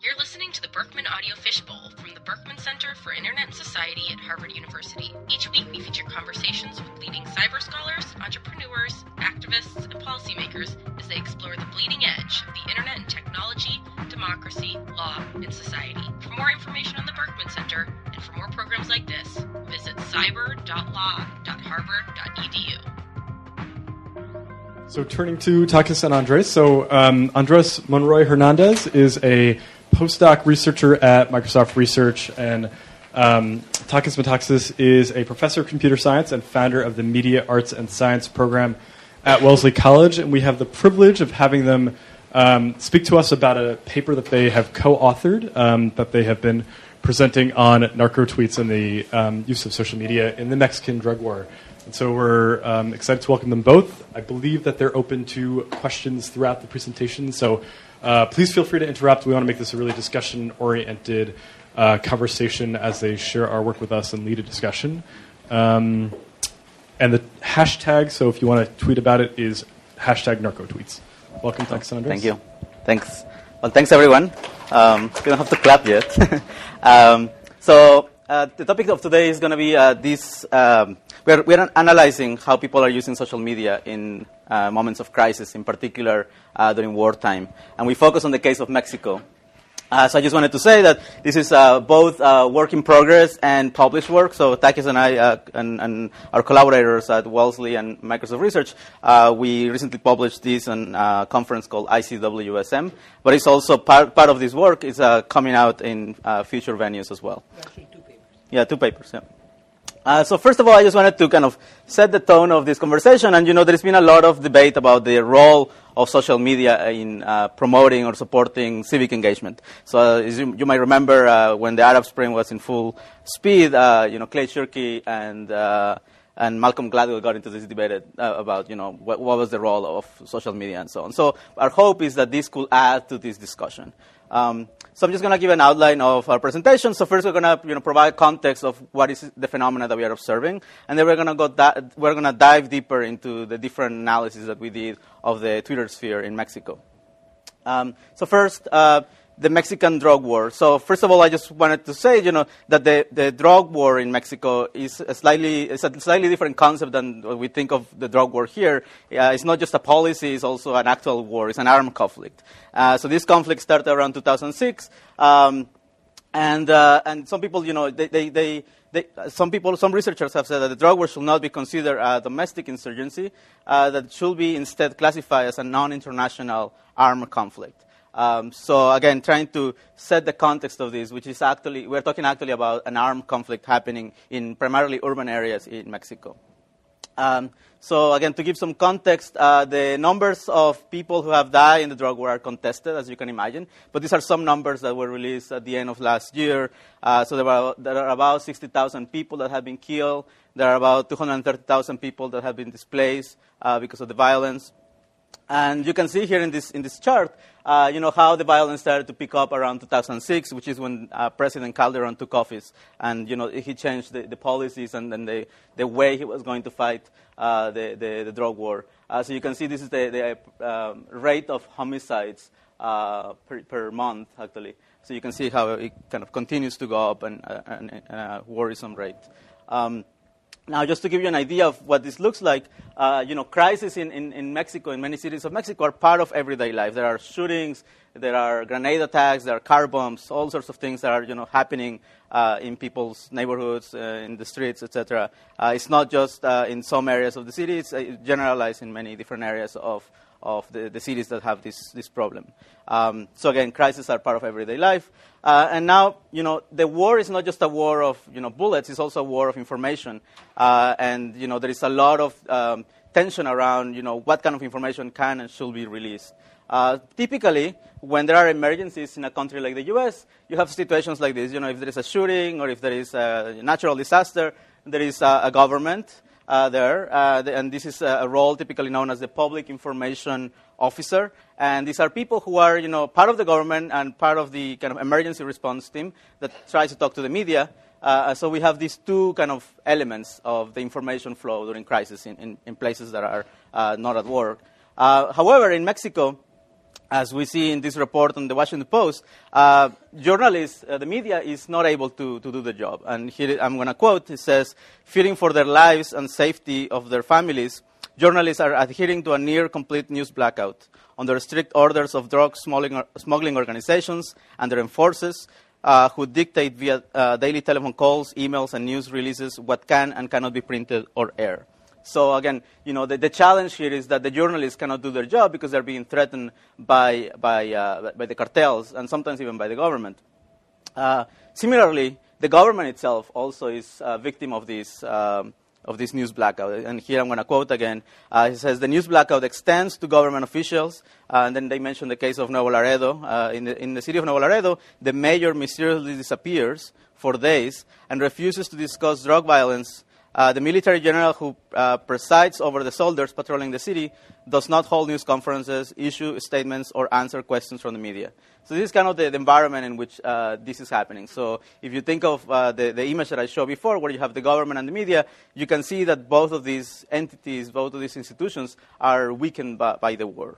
You're listening to the Berkman Audio Fishbowl from the Berkman Center for Internet and Society at Harvard University. Each week we feature conversations with leading cyber scholars, entrepreneurs, activists, and policymakers as they explore the bleeding edge of the internet and technology, democracy, law, and society. For more information on the Berkman Center and for more programs like this, visit cyber.law.harvard.edu. So turning to Takis and Andres. So Andres Monroy Hernandez is a postdoc researcher at Microsoft Research, and Takis Metaxas is a professor of computer science and founder of the Media Arts and Science program at Wellesley College. And we have the privilege of having them speak to us about a paper that they have co-authored that they have been presenting on narco tweets and the use of social media in the Mexican drug war. And so we're excited to welcome them both. I believe that they're open to questions throughout the presentation, so please feel free to interrupt. We want to make this a really discussion-oriented conversation as they share our work with us and lead a discussion. And the hashtag, so if you want to tweet about it, is #NarcoTweets. Welcome, Takis and Andres. Thank you. Thanks. Well, thanks, everyone. You don't have to clap yet. So the topic of today is going to be this. We're analyzing how people are using social media in moments of crisis, in particular during wartime. And we focus on the case of Mexico. So I just wanted to say that this is both work in progress and published work. So Takis and I and our collaborators at Wellesley and Microsoft Research, we recently published this on a conference called ICWSM. But it's also part of this work is coming out in future venues as well. Actually, 2 papers. Yeah, 2 papers, yeah. So first of all, I just wanted to kind of set the tone of this conversation. And, there's been a lot of debate about the role of social media in promoting or supporting civic engagement. So as you might remember, when the Arab Spring was in full speed, Clay Shirky and Malcolm Gladwell got into this debate about, what was the role of social media and so on. So our hope is that this could add to this discussion. So I'm just going to give an outline of our presentation. So first, we're going to provide context of what is the phenomena that we are observing, and then we're going to dive deeper into the different analysis that we did of the Twitter sphere in Mexico. So first, the Mexican drug war. So first of all, I just wanted to say, that the drug war in Mexico is a slightly different concept than what we think of the drug war here. It's not just a policy; it's also an actual war. It's an armed conflict. So this conflict started around 2006, and some people, some researchers have said that the drug war should not be considered a domestic insurgency; that it should be instead classified as a non-international armed conflict. So again, trying to set the context of this, which is we're talking about an armed conflict happening in primarily urban areas in Mexico. So again, to give some context, the numbers of people who have died in the drug war are contested, as you can imagine. But these are some numbers that were released at the end of last year. So there are about 60,000 people that have been killed. There are about 230,000 people that have been displaced because of the violence. And you can see here in this chart, how the violence started to pick up around 2006, which is when President Calderon took office, and he changed the policies and then the way he was going to fight the drug war. So you can see this is the rate of homicides per month, actually. So you can see how it kind of continues to go up and a worrisome rate. Now, just to give you an idea of what this looks like, crises in Mexico, in many cities of Mexico, are part of everyday life. There are shootings, there are grenade attacks, there are car bombs, all sorts of things that are, happening in people's neighborhoods, in the streets, etc. It's not just in some areas of the city; it's generalized in many different areas of the cities that have this problem. So again, crises are part of everyday life. And now, the war is not just a war of, bullets, it's also a war of information. And, there is a lot of tension around, what kind of information can and should be released. Typically, when there are emergencies in a country like the U.S., you have situations like this. If there is a shooting or if there is a natural disaster, there is a government there, and this is a role typically known as the public information officer. And these are people who are, part of the government and part of the kind of emergency response team that tries to talk to the media. So we have these two kind of elements of the information flow during crisis in places that are not at war. However, in Mexico, as we see in this report on the Washington Post, journalists, the media is not able to do the job. And here I'm going to quote, it says, fearing for their lives and safety of their families, journalists are adhering to a near-complete news blackout under strict orders of drug smuggling organizations and their enforcers who dictate via daily telephone calls, emails, and news releases what can and cannot be printed or aired. So again, the challenge here is that the journalists cannot do their job because they're being threatened by the cartels and sometimes even by the government. Similarly, the government itself also is a victim of this news blackout. And here I'm going to quote again. It says, the news blackout extends to government officials. And then they mention the case of Nuevo Laredo. In the city of Nuevo Laredo, the mayor mysteriously disappears for days and refuses to discuss drug violence. The military general who presides over the soldiers patrolling the city does not hold news conferences, issue statements, or answer questions from the media. So this is kind of the environment in which this is happening. So if you think of the image that I showed before, where you have the government and the media, you can see that both of these entities, both of these institutions, are weakened by the war.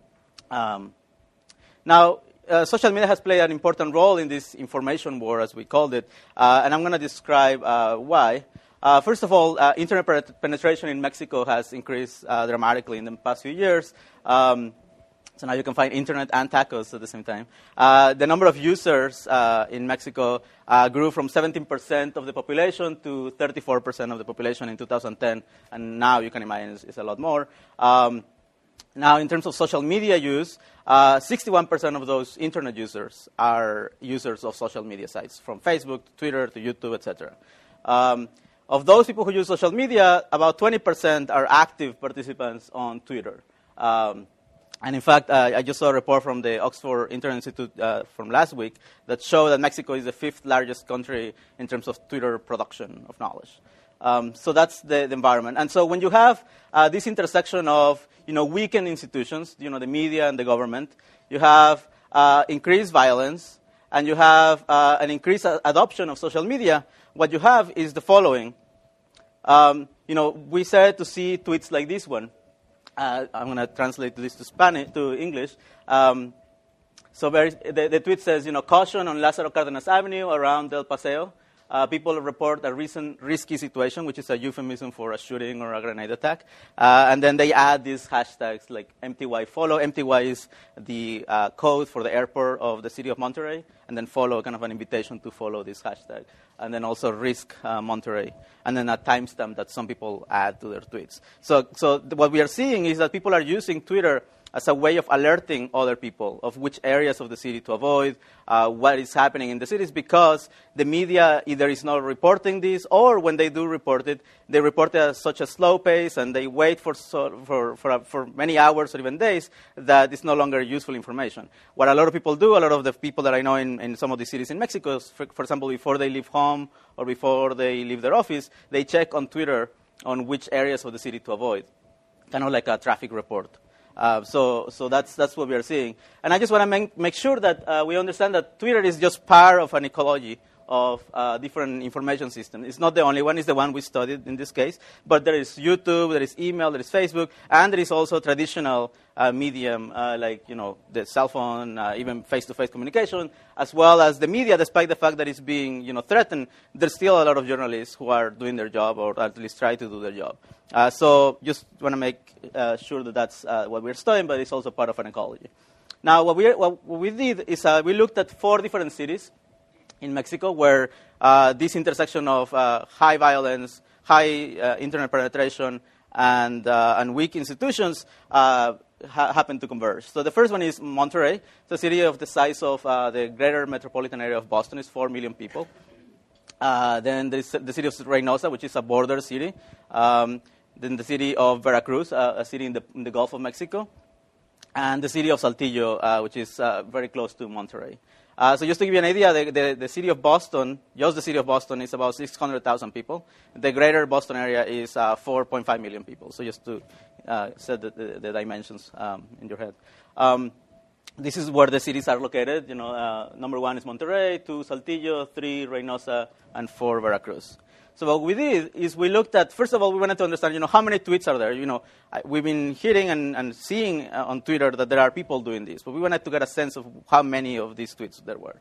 Now, social media has played an important role in this information war, as we called it, and I'm going to describe why. First of all, internet penetration in Mexico has increased dramatically in the past few years. So now you can find internet and tacos at the same time. The number of users in Mexico grew from 17% of the population to 34% of the population in 2010, and now you can imagine it's a lot more. Now, in terms of social media use, 61% of those internet users are users of social media sites, from Facebook to Twitter to YouTube, etc. Of those people who use social media, about 20% are active participants on Twitter. And in fact, I just saw a report from the Oxford Internet Institute from last week that showed that Mexico is the 5th largest country in terms of Twitter production of knowledge. So that's the environment. And so when you have this intersection of weakened institutions, the media and the government, you have increased violence, and you have an increased adoption of social media, what you have is the following. We started to see tweets like this one. I'm going to translate this to English. So the tweet says, caution on Lázaro Cárdenas Avenue around El Paseo. People report a recent risky situation, which is a euphemism for a shooting or a grenade attack. And then they add these hashtags like MTY follow. MTY is the code for the airport of the city of Monterrey. And then follow, kind of an invitation to follow this hashtag. And then also risk Monterrey. And then a timestamp that some people add to their tweets. So what we are seeing is that people are using Twitter as a way of alerting other people of which areas of the city to avoid, what is happening in the cities, because the media either is not reporting this, or when they do report it, they report it at such a slow pace, and they wait for many hours or even days that it's no longer useful information. What a lot of people do, a lot of the people that I know in some of the cities in Mexico, for example, before they leave home or before they leave their office, they check on Twitter on which areas of the city to avoid, kind of like a traffic report. So that's what we are seeing. And I just want to make sure that we understand that Twitter is just part of an ecology of different information systems. It's not the only one. It's the one we studied in this case. But there is YouTube, there is email, there is Facebook, and there is also traditional medium like, the cell phone, even face-to-face communication, as well as the media. Despite the fact that it's being, threatened, there's still a lot of journalists who are doing their job, or at least try to do their job. So just want to make sure that that's what we're studying, but it's also part of an ecology. Now, what we did is we looked at 4 different cities in Mexico where this intersection of high violence, high internet penetration, and weak institutions happen to converge. So the first one is Monterrey. It's a city of the size of the greater metropolitan area of Boston. It's 4 million people. Then there's the city of Reynosa, which is a border city. Then the city of Veracruz, a city in the Gulf of Mexico. And the city of Saltillo, which is very close to Monterrey. So just to give you an idea, the city of Boston, just the city of Boston, is about 600,000 people. The greater Boston area is 4.5 million people. So just to set the dimensions in your head. this is where the cities are located. Number 1 is Monterrey, 2 Saltillo, 3 Reynosa, and 4 Veracruz. So what we did is we looked at, first of all, we wanted to understand, how many tweets are there. We've been hearing and seeing on Twitter that there are people doing this, but we wanted to get a sense of how many of these tweets there were.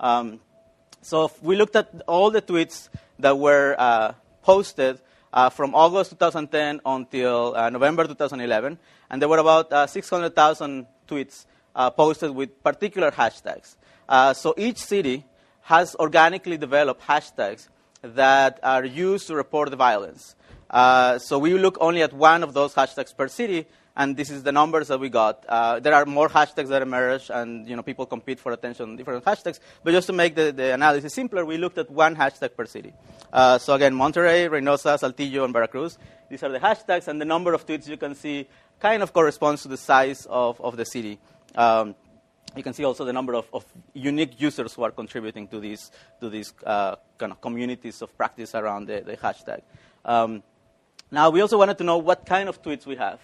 So we looked at all the tweets that were posted from August 2010 until November 2011, and there were about 600,000 tweets posted with particular hashtags. So each city has organically developed hashtags that are used to report the violence. So we look only at one of those hashtags per city, and this is the numbers that we got. There are more hashtags that emerge, and people compete for attention on different hashtags. But just to make the analysis simpler, we looked at one hashtag per city. So again, Monterrey, Reynosa, Saltillo, and Veracruz. These are the hashtags, and the number of tweets you can see kind of corresponds to the size of the city. You can see also the number of unique users who are contributing to these kind of communities of practice around the hashtag. Now, we also wanted to know what kind of tweets we have.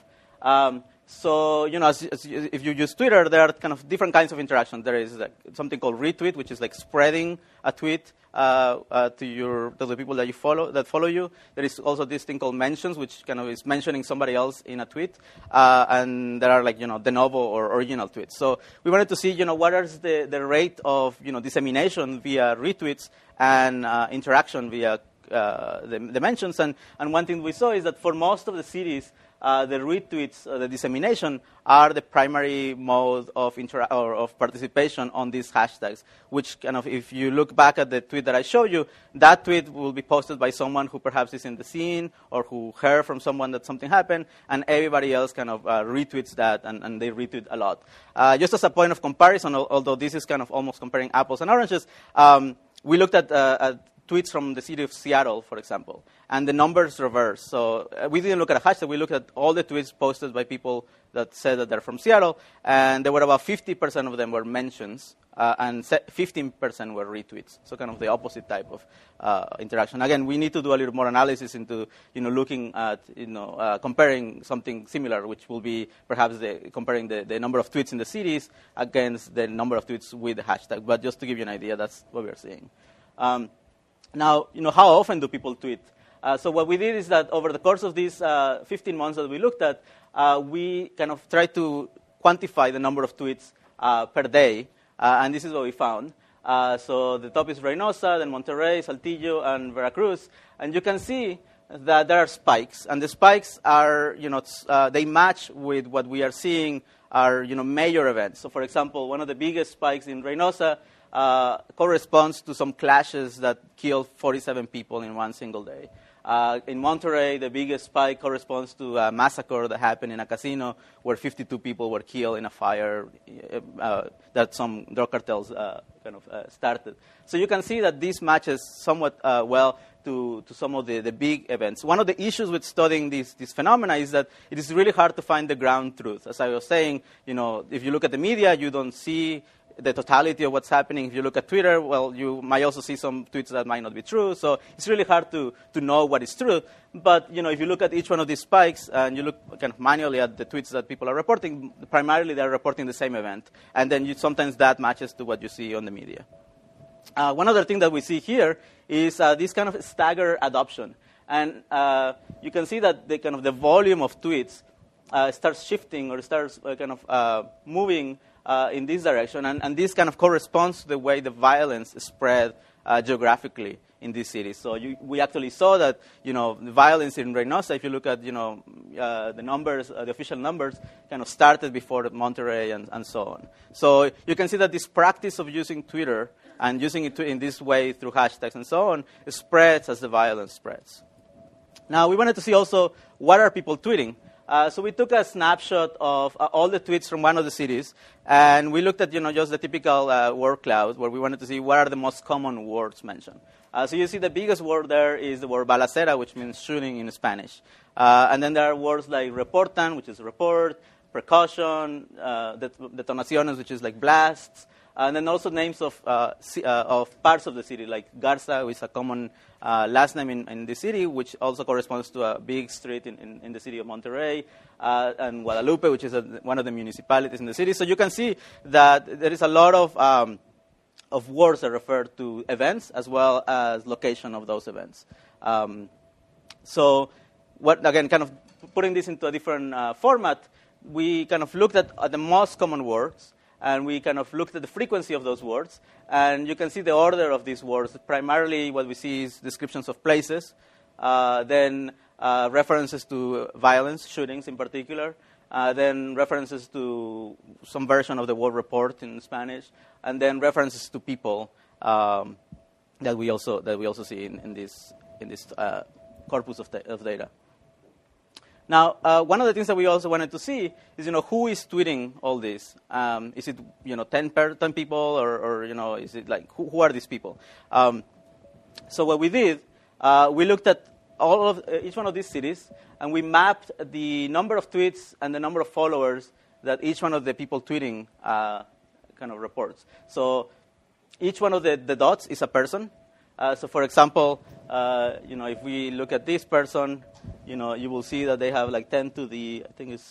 So, if you use Twitter, there are kind of different kinds of interactions. There is something called retweet, which is like spreading a tweet to the people that follow you. There is also this thing called mentions, which kind of is mentioning somebody else in a tweet. And there are de novo or original tweets. So we wanted to see, what is the rate of, dissemination via retweets and interaction via the mentions. And one thing we saw is that for most of the cities, the retweets, the dissemination, are the primary mode of of participation on these hashtags, which kind of, if you look back at the tweet that I showed you, that tweet will be posted by someone who perhaps is in the scene or who heard from someone that something happened, and everybody else kind of retweets that, and they retweet a lot. Just as a point of comparison, although this is kind of almost comparing apples and oranges, we looked at tweets from the city of Seattle, for example, and the numbers reverse. So we didn't look at a hashtag. We looked at all the tweets posted by people that said that they're from Seattle, and there were about 50% of them were mentions, and 15% were retweets. So kind of the opposite type of interaction. Again, we need to do a little more analysis into looking at comparing something similar, which will be perhaps comparing the number of tweets in the cities against the number of tweets with the hashtag. But just to give you an idea, that's what we're seeing. Now, how often do people tweet? So what we did is that over the course of these 15 months that we looked at, we kind of tried to quantify the number of tweets per day, and this is what we found. So the top is Reynosa, then Monterrey, Saltillo, and Veracruz, and you can see that there are spikes, and the spikes are, they match with what we are seeing are, major events. So, for example, one of the biggest spikes in Reynosa corresponds to some clashes that killed 47 people in one single day. In Monterrey, the biggest spike corresponds to a massacre that happened in a casino where 52 people were killed in a fire that some drug cartels started. So you can see that this matches somewhat well to some of the big events. One of the issues with studying this phenomena is that it is really hard to find the ground truth. As I was saying, if you look at the media, you don't see the totality of what's happening. If you look at Twitter, well, you might also see some tweets that might not be true. So it's really hard to know what is true. But, if you look at each one of these spikes and you look kind of manually at the tweets that people are reporting, primarily they're reporting the same event. And then sometimes that matches to what you see on the media. One other thing that we see here is this kind of staggered adoption. And you can see that the volume of tweets starts shifting or starts moving in this direction, and this kind of corresponds to the way the violence spread geographically in these cities. So we actually saw that, the violence in Reynosa, if you look at, the numbers, the official numbers, kind of started before Monterrey and so on. So you can see that this practice of using Twitter and using it in this way through hashtags and so on spreads as the violence spreads. Now, we wanted to see also what are people tweeting. So we took a snapshot of all the tweets from one of the cities, and we looked at, just the typical word cloud, where we wanted to see what are the most common words mentioned. So you see the biggest word there is the word balacera, which means shooting in Spanish. And then there are words like reportan, which is report, percussion, detonaciones, which is like blasts, And then also names of parts of the city, like Garza, which is a common last name in the city, which also corresponds to a big street in the city of Monterrey, and Guadalupe, which is one of the municipalities in the city. So you can see that there is a lot of words that refer to events as well as location of those events. So what, again, kind of putting this into a different format, we kind of looked at the most common words, and we kind of looked at the frequency of those words. And you can see the order of these words. Primarily what we see is descriptions of places, then references to violence, shootings in particular, then references to some version of the war report in Spanish, and then references to people that we also see in this corpus of data. Now, one of the things that we also wanted to see is, who is tweeting all this? Is it, 10 people, or is it like, who are these people? So what we did, we looked at all of each one of these cities, and we mapped the number of tweets and the number of followers that each one of the people tweeting kind of reports. So each one of the dots is a person. So, for example, if we look at this person, you will see that they have like 10 to the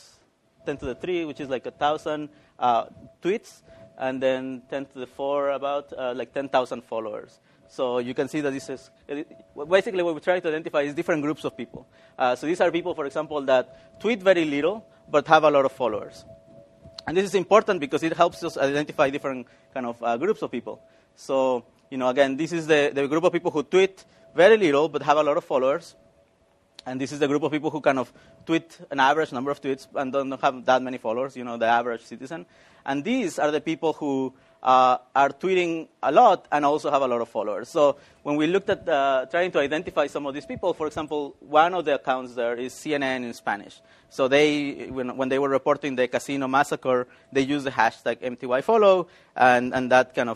3, which is like 1,000 tweets, and then 10 to the 4, about like 10,000 followers. So you can see that this is basically what we try to identify is different groups of people. So these are people, for example, that tweet very little but have a lot of followers. And this is important because it helps us identify different kind of groups of people. So, again, this is the group of people who tweet very little but have a lot of followers. And this is the group of people who kind of tweet an average number of tweets and don't have that many followers, the average citizen. And these are the people who are tweeting a lot and also have a lot of followers. So when we looked at trying to identify some of these people, for example, one of the accounts there is CNN in Spanish. So they, when they were reporting the casino massacre, they used the hashtag MTYfollow, and that kind of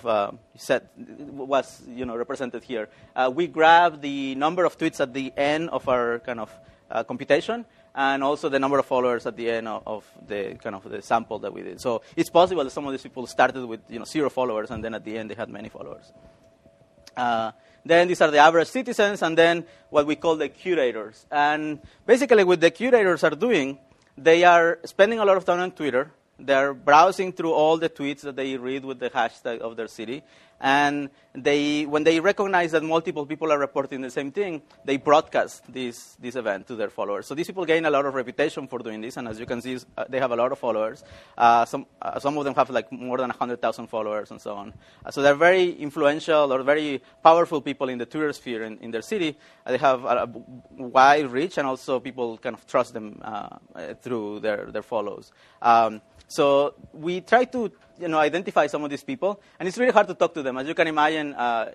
was represented here. We grabbed the number of tweets at the end of our kind of computation, and also the number of followers at the end of the kind of the sample that we did. So it's possible that some of these people started with 0 followers, and then at the end they had many followers. Then these are the average citizens, and then what we call the curators. And basically what the curators are doing, they are spending a lot of time on Twitter. They're browsing through all the tweets that they read with the hashtag of their city. And when they recognize that multiple people are reporting the same thing, they broadcast this event to their followers. So these people gain a lot of reputation for doing this, and as you can see, they have a lot of followers. Some of them have like more than 100,000 followers and so on. So they're very influential or very powerful people in the Twitter sphere in their city. They have a wide reach, and also people kind of trust them through their follows. So we try to identify some of these people, and it's really hard to talk to them. As you can imagine,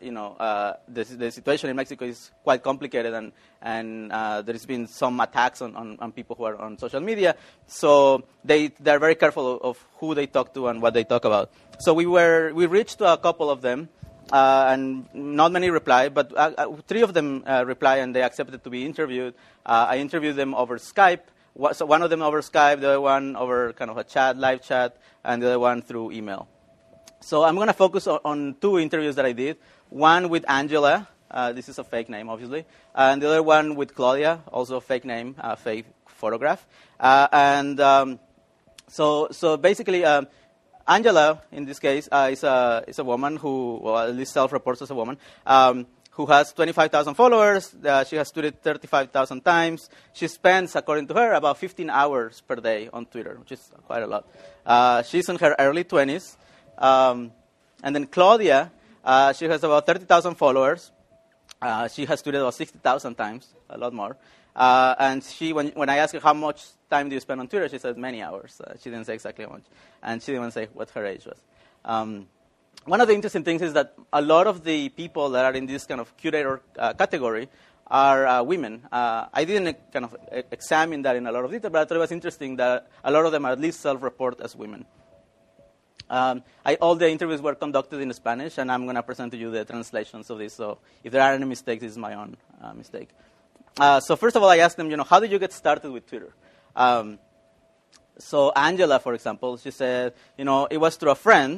the situation in Mexico is quite complicated, and there's been some attacks on people who are on social media. So they're very careful of who they talk to and what they talk about. So we reached to a couple of them, and not many replied, but 3 of them replied, and they accepted to be interviewed. I interviewed them over Skype. So one of them over Skype, the other one over kind of a live chat, and the other one through email. So I'm going to focus on 2 interviews that I did. One with Angela. This is a fake name, obviously. And the other one with Claudia, also a fake name, fake photograph. So basically, Angela, in this case, is a woman who, well, at least self-reports as a woman, who has 25,000 followers. She has tweeted 35,000 times. She spends, according to her, about 15 hours per day on Twitter, which is quite a lot. She's in her early 20s. And then Claudia, she has about 30,000 followers. She has tweeted about 60,000 times, a lot more. And when I asked her how much time do you spend on Twitter, she said many hours. She didn't say exactly how much. And she didn't say what her age was. One of the interesting things is that a lot of the people that are in this kind of curator category are women. I didn't kind of examine that in a lot of detail, but I thought it was interesting that a lot of them are at least self-report as women. All the interviews were conducted in Spanish, and I'm going to present to you the translations of this. So if there are any mistakes, this is my own mistake. So first of all, I asked them, how did you get started with Twitter? So Angela, for example, she said, it was through a friend.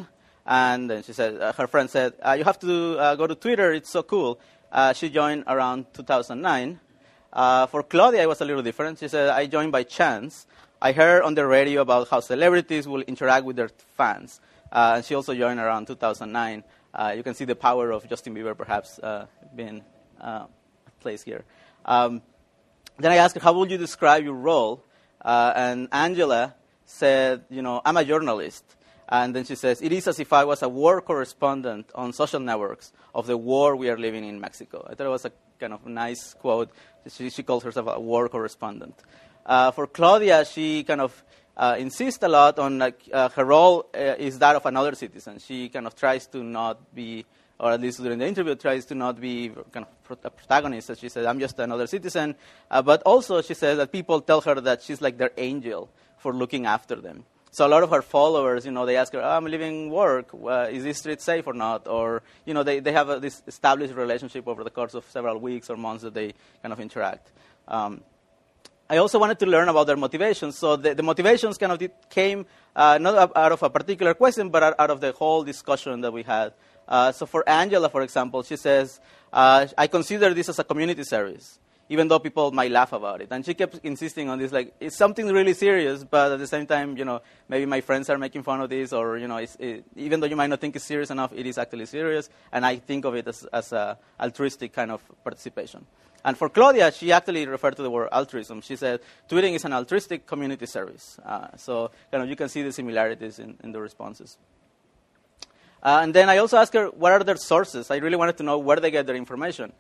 And then she said, her friend said, you have to go to Twitter, it's so cool. She joined around 2009. For Claudia, it was a little different. She said, I joined by chance. I heard on the radio about how celebrities will interact with their fans. And she also joined around 2009. You can see the power of Justin Bieber perhaps being placed here. Then I asked her, how would you describe your role? And Angela said, I'm a journalist. And then she says, it is as if I was a war correspondent on social networks of the war we are living in Mexico. I thought it was a kind of nice quote. She calls herself a war correspondent. For Claudia, she kind of insists a lot on her role is that of another citizen. She kind of tries to not be, or at least during the interview, tries to not be kind of a protagonist. As she said, I'm just another citizen. But also she says that people tell her that she's like their angel for looking after them. So a lot of her followers, they ask her, I'm leaving work. Is this street safe or not? Or, they have this established relationship over the course of several weeks or months that they kind of interact. I also wanted to learn about their motivations. So the motivations kind of came not out of a particular question, but out of the whole discussion that we had. So for Angela, for example, she says, I consider this as a community service, even though people might laugh about it. And she kept insisting on this, like, it's something really serious, but at the same time, maybe my friends are making fun of this, or, even though you might not think it's serious enough, it is actually serious, and I think of it as a altruistic kind of participation. And for Claudia, she actually referred to the word altruism. She said, tweeting is an altruistic community service. So kind of you can see the similarities in the responses. And then I also asked her, what are their sources? I really wanted to know where they get their information.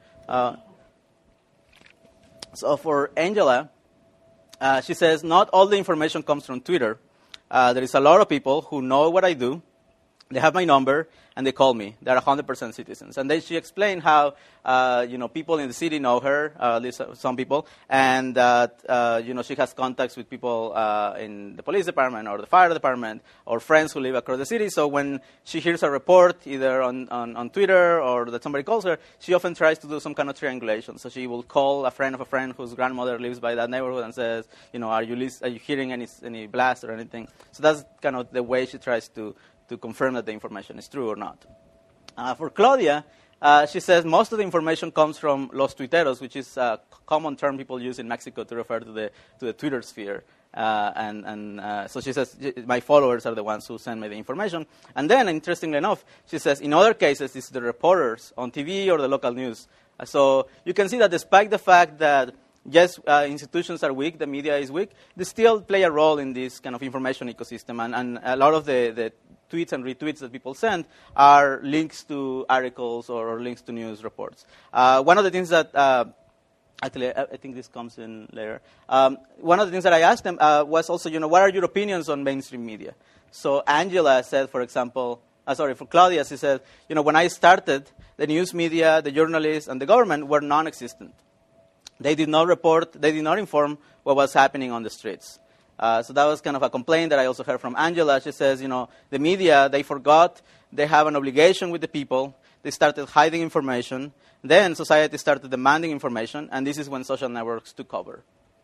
So for Angela, she says, not all the information comes from Twitter. There is a lot of people who know what I do. They have my number, and they call me. They're 100% citizens. And then she explained how, people in the city know her, at least some people, and that, she has contacts with people in the police department or the fire department or friends who live across the city. So when she hears a report, either on Twitter or that somebody calls her, she often tries to do some kind of triangulation. So she will call a friend of a friend whose grandmother lives by that neighborhood and says, are you hearing any blast or anything? So that's kind of the way she tries to confirm that the information is true or not. For Claudia, she says most of the information comes from los tuiteros, which is a common term people use in Mexico to refer to the Twitter sphere. So she says, my followers are the ones who send me the information. And then, interestingly enough, she says, in other cases, it's the reporters on TV or the local news. So you can see that despite the fact that, yes, institutions are weak, the media is weak, they still play a role in this kind of information ecosystem. And a lot of the tweets and retweets that people send are links to articles or links to news reports. One of the things that, actually, I think this comes in later. One of the things that I asked them was also, what are your opinions on mainstream media? So Angela said, for example, for Claudia, she said, when I started, the news media, the journalists, and the government were non-existent. They did not report, they did not inform what was happening on the streets. So that was kind of a complaint that I also heard from Angela. She says, the media, they forgot they have an obligation with the people. They started hiding information. Then society started demanding information, and this is when social networks took over.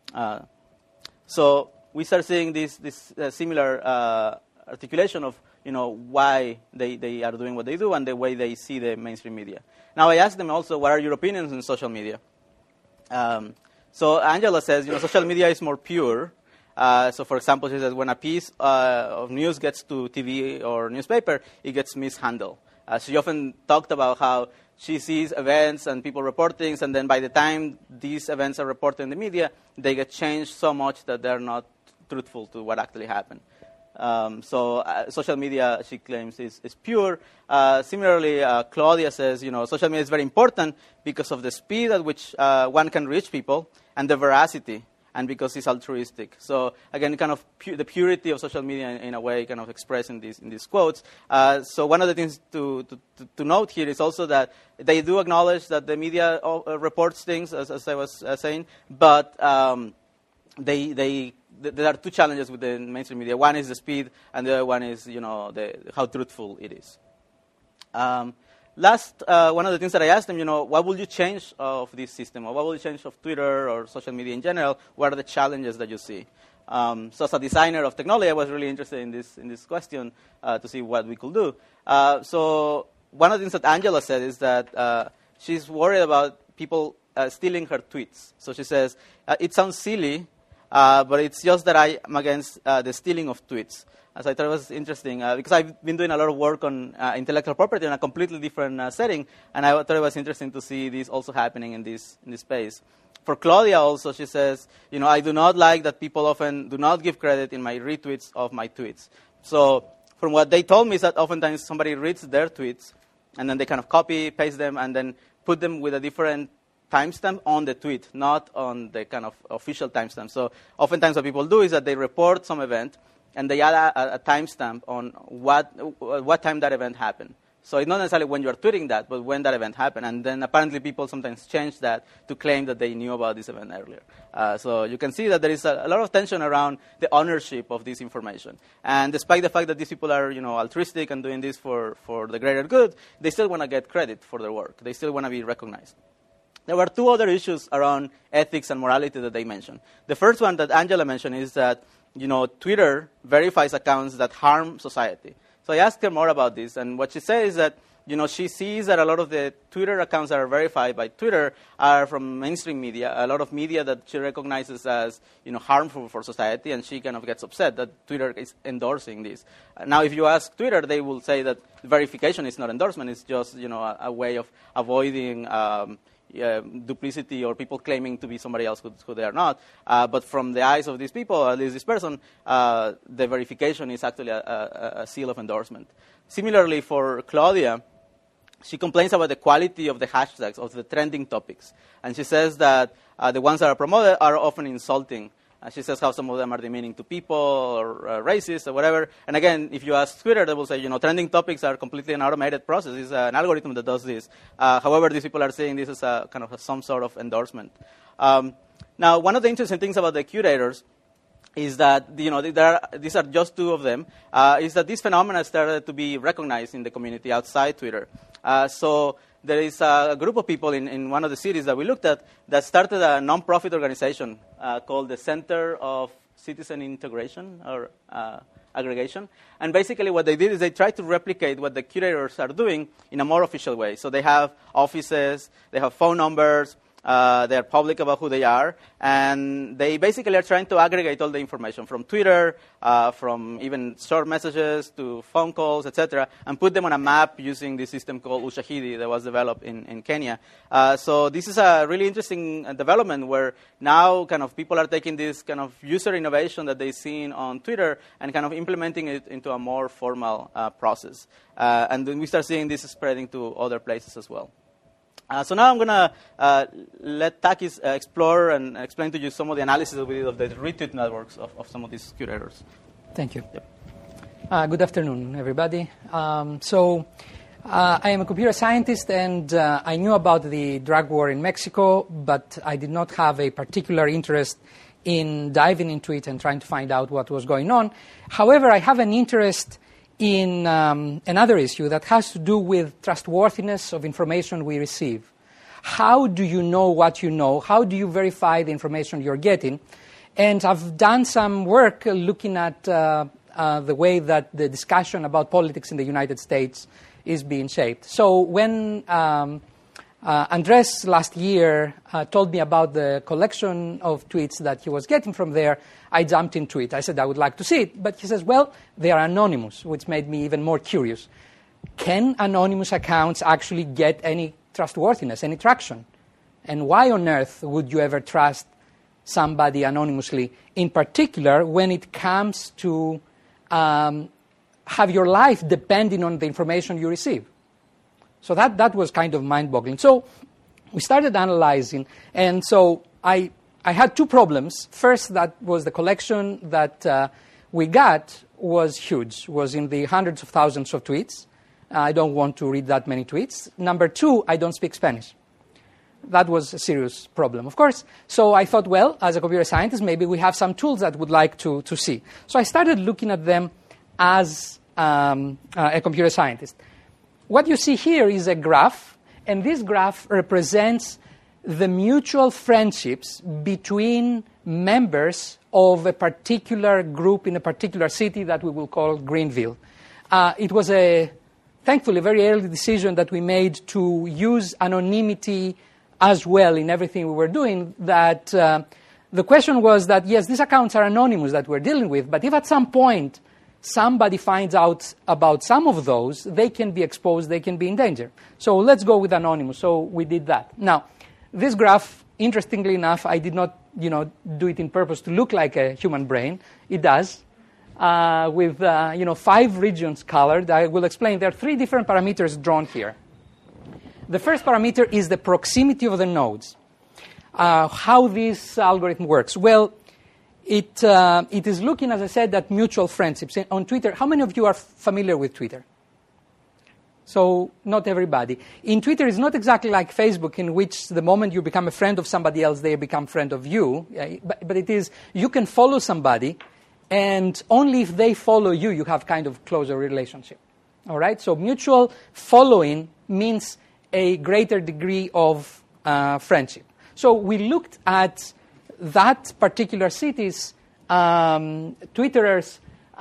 So we start seeing this similar articulation of, why they are doing what they do and the way they see the mainstream media. Now I asked them also, what are your opinions on social media? So Angela says, social media is more pure. So, for example, she says when a piece of news gets to TV or newspaper, it gets mishandled. She often talked about how she sees events and people report things, and then by the time these events are reported in the media, they get changed so much that they're not truthful to what actually happened. So social media, she claims, is pure. Similarly, Claudia says, social media is very important because of the speed at which one can reach people and the veracity, and because it's altruistic. So again, kind of the purity of social media in a way kind of expressed in these quotes. So one of the things to note here is also that they do acknowledge that the media reports things, as I was saying, but there are two challenges with the mainstream media. One is the speed, and the other one is, how truthful it is. Last, one of the things that I asked them, what will you change of this system, or what will you change of Twitter or social media in general? What are the challenges that you see? So as a designer of technology, I was really interested in this question to see what we could do. So one of the things that Angela said is that she's worried about people stealing her tweets. So she says, it sounds silly, but it's just that I am against the stealing of tweets. So I thought it was interesting because I've been doing a lot of work on intellectual property in a completely different setting, and I thought it was interesting to see this also happening in this space. For Claudia also, she says, I do not like that people often do not give credit in my retweets of my tweets. So from what they told me is that oftentimes somebody reads their tweets, and then they kind of copy, paste them, and then put them with a different timestamp on the tweet, not on the kind of official timestamp. So oftentimes what people do is that they report some event, and they add a timestamp on what time that event happened. So it's not necessarily when you're tweeting that, but when that event happened. And then apparently people sometimes change that to claim that they knew about this event earlier. So you can see that there is a lot of tension around the ownership of this information. And despite the fact that these people are, altruistic and doing this for the greater good, they still want to get credit for their work. They still want to be recognized. There were two other issues around ethics and morality that they mentioned. The first one that Angela mentioned is that, Twitter verifies accounts that harm society. So I asked her more about this, and what she said is that, she sees that a lot of the Twitter accounts that are verified by Twitter are from mainstream media, a lot of media that she recognizes as, harmful for society, and she kind of gets upset that Twitter is endorsing this. Now, if you ask Twitter, they will say that verification is not endorsement, it's just, a way of avoiding duplicity or people claiming to be somebody else who they are not. But from the eyes of these people, at least this person, the verification is actually a seal of endorsement. Similarly, for Claudia, she complains about the quality of the hashtags, of the trending topics. And she says that the ones that are promoted are often insulting. She says how some of them are demeaning to people or racist or whatever. And again, if you ask Twitter, they will say, trending topics are completely an automated process. It's an algorithm that does this. However, these people are saying this is a kind of some sort of endorsement. Now, one of the interesting things about the curators is that, these are just two of them, is that these phenomena started to be recognized in the community outside Twitter. So there is a group of people in one of the cities that we looked at that started a non-profit organization called the Center of Citizen Integration or Aggregation. And basically what they did is they tried to replicate what the curators are doing in a more official way. So they have offices, they have phone numbers, they are public about who they are, and they basically are trying to aggregate all the information from Twitter, from even short messages to phone calls, etc., and put them on a map using this system called Ushahidi that was developed in Kenya. So this is a really interesting development where now kind of people are taking this kind of user innovation that they've seen on Twitter and kind of implementing it into a more formal process. And then we start seeing this spreading to other places as well. So now I'm going to let Takis explore and explain to you some of the analysis that we did of the retweet networks of some of these curators. Thank you. Yep. Good afternoon, everybody. I am a computer scientist, and I knew about the drug war in Mexico, but I did not have a particular interest in diving into it and trying to find out what was going on. However, I have an interest in another issue that has to do with trustworthiness of information we receive. How do you know what you know? How do you verify the information you're getting? And I've done some work looking at the way that the discussion about politics in the United States is being shaped. So when Andres last year told me about the collection of tweets that he was getting from there, I jumped into it. I said I would like to see it. But he says, well, they are anonymous, which made me even more curious. Can anonymous accounts actually get any trustworthiness, any traction? And why on earth would you ever trust somebody anonymously, in particular when it comes to have your life depending on the information you receive? So that was kind of mind-boggling. So we started analyzing, and so I had two problems. First, that was the collection that we got was huge, was in the hundreds of thousands of tweets. I don't want to read that many tweets. Number two, I don't speak Spanish. That was a serious problem, of course. So I thought, well, as a computer scientist, maybe we have some tools that would like to see. So I started looking at them as a computer scientist. What you see here is a graph, and this graph represents the mutual friendships between members of a particular group in a particular city that we will call Greenville. It was thankfully, a very early decision that we made to use anonymity as well in everything we were doing, that the question was that, yes, these accounts are anonymous that we're dealing with, but if at some point somebody finds out about some of those, they can be exposed, they can be in danger. So let's go with anonymous. So we did that. Now, this graph, interestingly enough, I did not do it in purpose to look like a human brain. It does. With 5 regions colored. I will explain. There are 3 different parameters drawn here. The first parameter is the proximity of the nodes. How this algorithm works. Well, it is looking, as I said, at mutual friendships. On Twitter, how many of you are familiar with Twitter? So not everybody. In Twitter, it's not exactly like Facebook, in which the moment you become a friend of somebody else, they become friend of you. But it is, you can follow somebody, and only if they follow you, you have kind of closer relationship. All right? So mutual following means a greater degree of friendship. So we looked at that particular city's Twitterers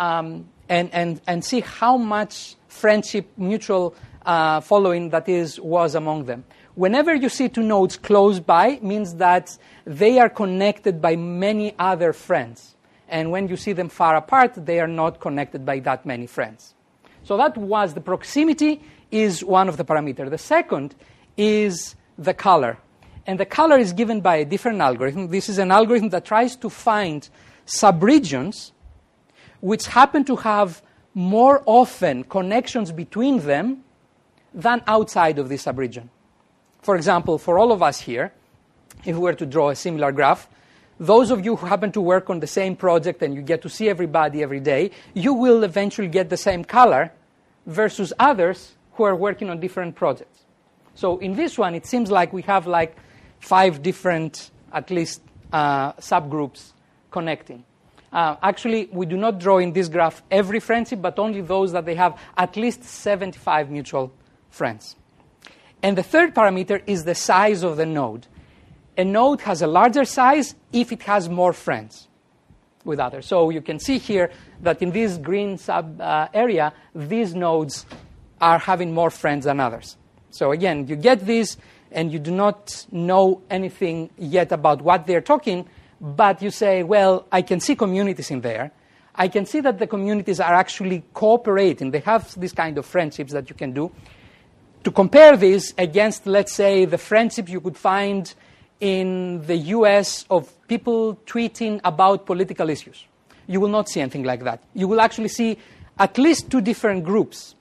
and see how much friendship, mutual following was among them. Whenever you see 2 nodes close by, means that they are connected by many other friends. And when you see them far apart, they are not connected by that many friends. So that was the proximity is one of the parameters. The second is the color. And the color is given by a different algorithm. This is an algorithm that tries to find subregions which happen to have more often connections between them than outside of this subregion. For example, for all of us here, if we were to draw a similar graph, those of you who happen to work on the same project and you get to see everybody every day, you will eventually get the same color versus others who are working on different projects. So in this one, it seems like we have 5 different, at least, subgroups connecting. Actually, we do not draw in this graph every friendship, but only those that they have at least 75 mutual friends. And the third parameter is the size of the node. A node has a larger size if it has more friends with others. So you can see here that in this green sub area, these nodes are having more friends than others. So again, you get this, and you do not know anything yet about what they're talking, but you say, well, I can see communities in there. I can see that the communities are actually cooperating. They have this kind of friendships that you can do. To compare this against, let's say, the friendship you could find in the US of people tweeting about political issues. You will not see anything like that. You will actually see at least 2 different groups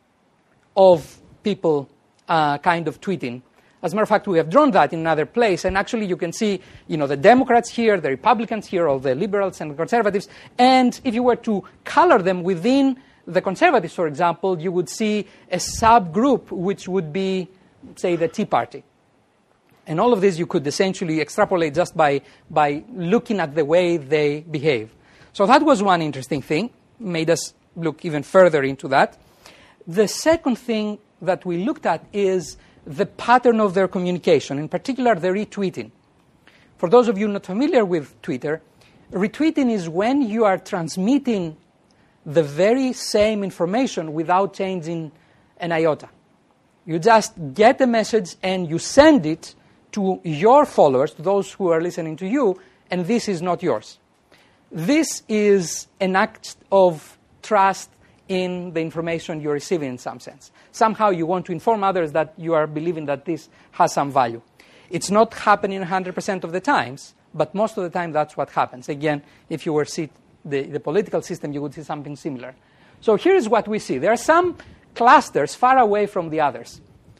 of people kind of tweeting. As a matter of fact, we have drawn that in another place, and actually you can see, the Democrats here, the Republicans here, all the liberals and the conservatives, and if you were to color them within the conservatives, for example, you would see a subgroup which would be, say, the Tea Party. And all of this you could essentially extrapolate just by looking at the way they behave. So that was one interesting thing, made us look even further into that. The second thing that we looked at is the pattern of their communication, in particular the retweeting. For those of you not familiar with Twitter, retweeting is when you are transmitting the very same information without changing an iota. You just get a message and you send it to your followers, to those who are listening to you, and this is not yours. This is an act of trust in the information you're receiving in some sense. Somehow you want to inform others that you are believing that this has some value. It's not happening 100% of the times, but most of the time that's what happens. Again, if you were see the political system, you would see something similar. So here is what we see. There are some clusters far away from the others.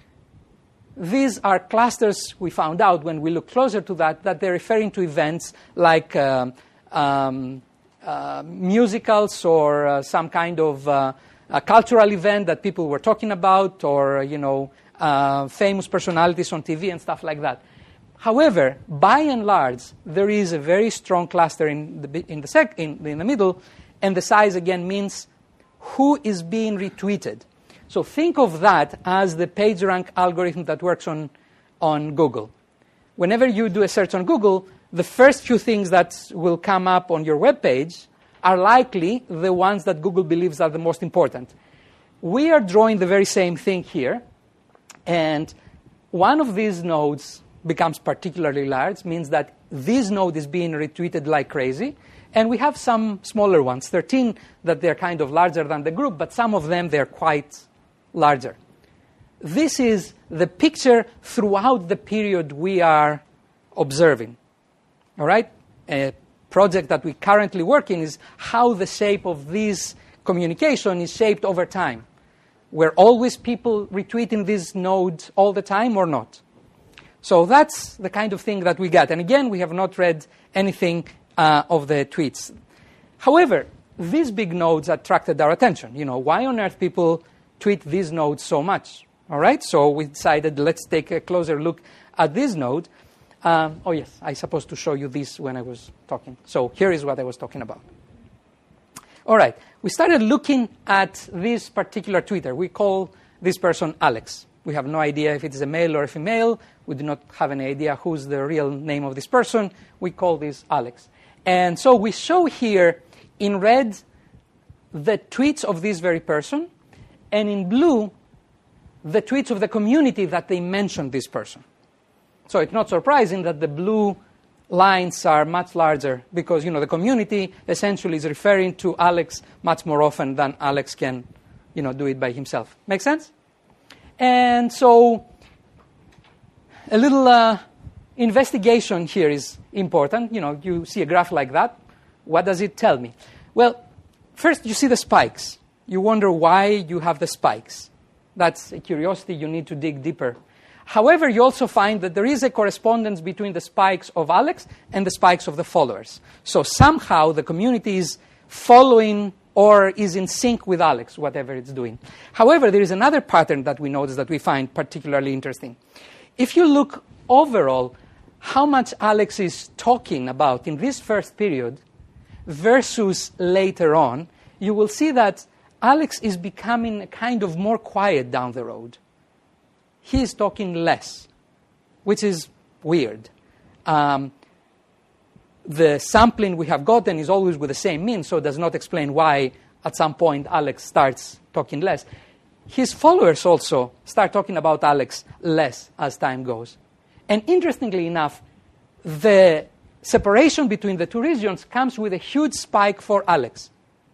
These are clusters we found out when we look closer to that they're referring to events like musicals or some kind of a cultural event that people were talking about, or famous personalities on TV and stuff like that. However, by and large, there is a very strong cluster in the middle, and the size again means who is being retweeted. So think of that as the PageRank algorithm that works on Google. Whenever you do a search on Google, the first few things that will come up on your web page are likely the ones that Google believes are the most important. We are drawing the very same thing here, and one of these nodes becomes particularly large, means that this node is being retweeted like crazy, and we have some smaller ones, 13, that they're kind of larger than the group, but some of them they're quite larger. This is the picture throughout the period we are observing. All right? A project that we currently work in is how the shape of this communication is shaped over time. Were always people retweeting this node all the time or not? So that's the kind of thing that we get. And again, we have not read anything of the tweets. However, these big nodes attracted our attention. Why on earth people tweet these nodes so much? All right, so we decided let's take a closer look at this node. Oh yes, I supposed to show you this when I was talking. So here is what I was talking about. All right, we started looking at this particular tweeter. We call this person Alex. We have no idea if it is a male or a female. We do not have any idea who's the real name of this person. We call this Alex. And so we show here in red the tweets of this very person, and in blue the tweets of the community that they mentioned this person. So it's not surprising that the blue lines are much larger because, the community essentially is referring to Alex much more often than Alex can, do it by himself. Make sense? And so a little investigation here is important. You see a graph like that. What does it tell me? Well, first you see the spikes. You wonder why you have the spikes. That's a curiosity. You need to dig deeper. However, you also find that there is a correspondence between the spikes of Alex and the spikes of the followers. So somehow the community is following or is in sync with Alex, whatever it's doing. However, there is another pattern that we notice that we find particularly interesting. If you look overall, how much Alex is talking about in this first period versus later on, you will see that Alex is becoming kind of more quiet down the road. He is talking less, which is weird. The sampling we have gotten is always with the same mean, so it does not explain why at some point Alex starts talking less. His followers also start talking about Alex less as time goes. And interestingly enough, the separation between the two regions comes with a huge spike for Alex.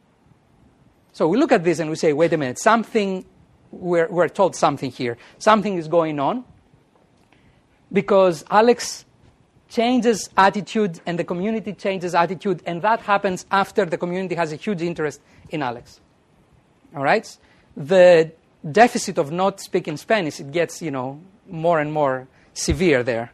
So we look at this and we say, wait a minute, we're told something here. Something is going on because Alex changes attitude and the community changes attitude, and that happens after the community has a huge interest in Alex. All right? The deficit of not speaking Spanish, it gets, more and more severe there.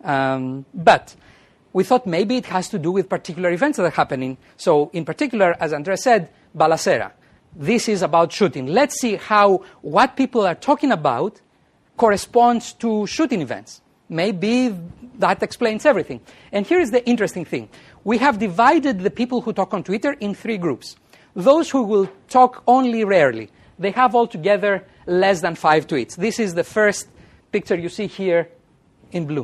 But we thought maybe it has to do with particular events that are happening. So in particular, as Andres said, balacera. This is about shooting. Let's see how what people are talking about corresponds to shooting events. Maybe that explains everything. And here is the interesting thing. We have divided the people who talk on Twitter in 3 groups. Those who will talk only rarely. They have altogether less than 5 tweets. This is the first picture you see here in blue.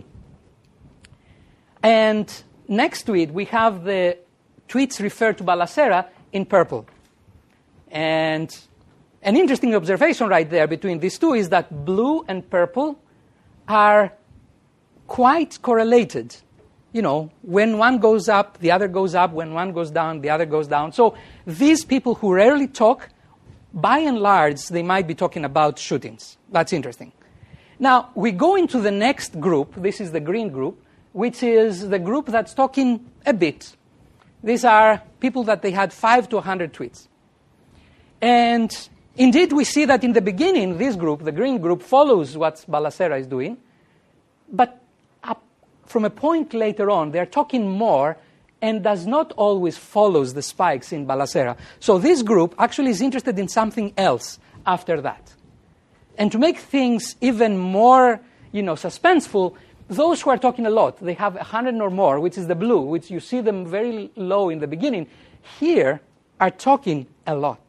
And next to it, we have the tweets referred to balacera in purple. And an interesting observation right there between these two is that blue and purple are quite correlated. When one goes up, the other goes up. When one goes down, the other goes down. So these people who rarely talk, by and large, they might be talking about shootings. That's interesting. Now, we go into the next group. This is the green group, which is the group that's talking a bit. These are people that they had 5 to 100 tweets. And indeed, we see that in the beginning, this group, the green group, follows what balacera is doing. But from a point later on, they're talking more and does not always follows the spikes in balacera. So this group actually is interested in something else after that. And to make things even more, suspenseful, those who are talking a lot, they have 100 or more, which is the blue, which you see them very low in the beginning, here are talking a lot.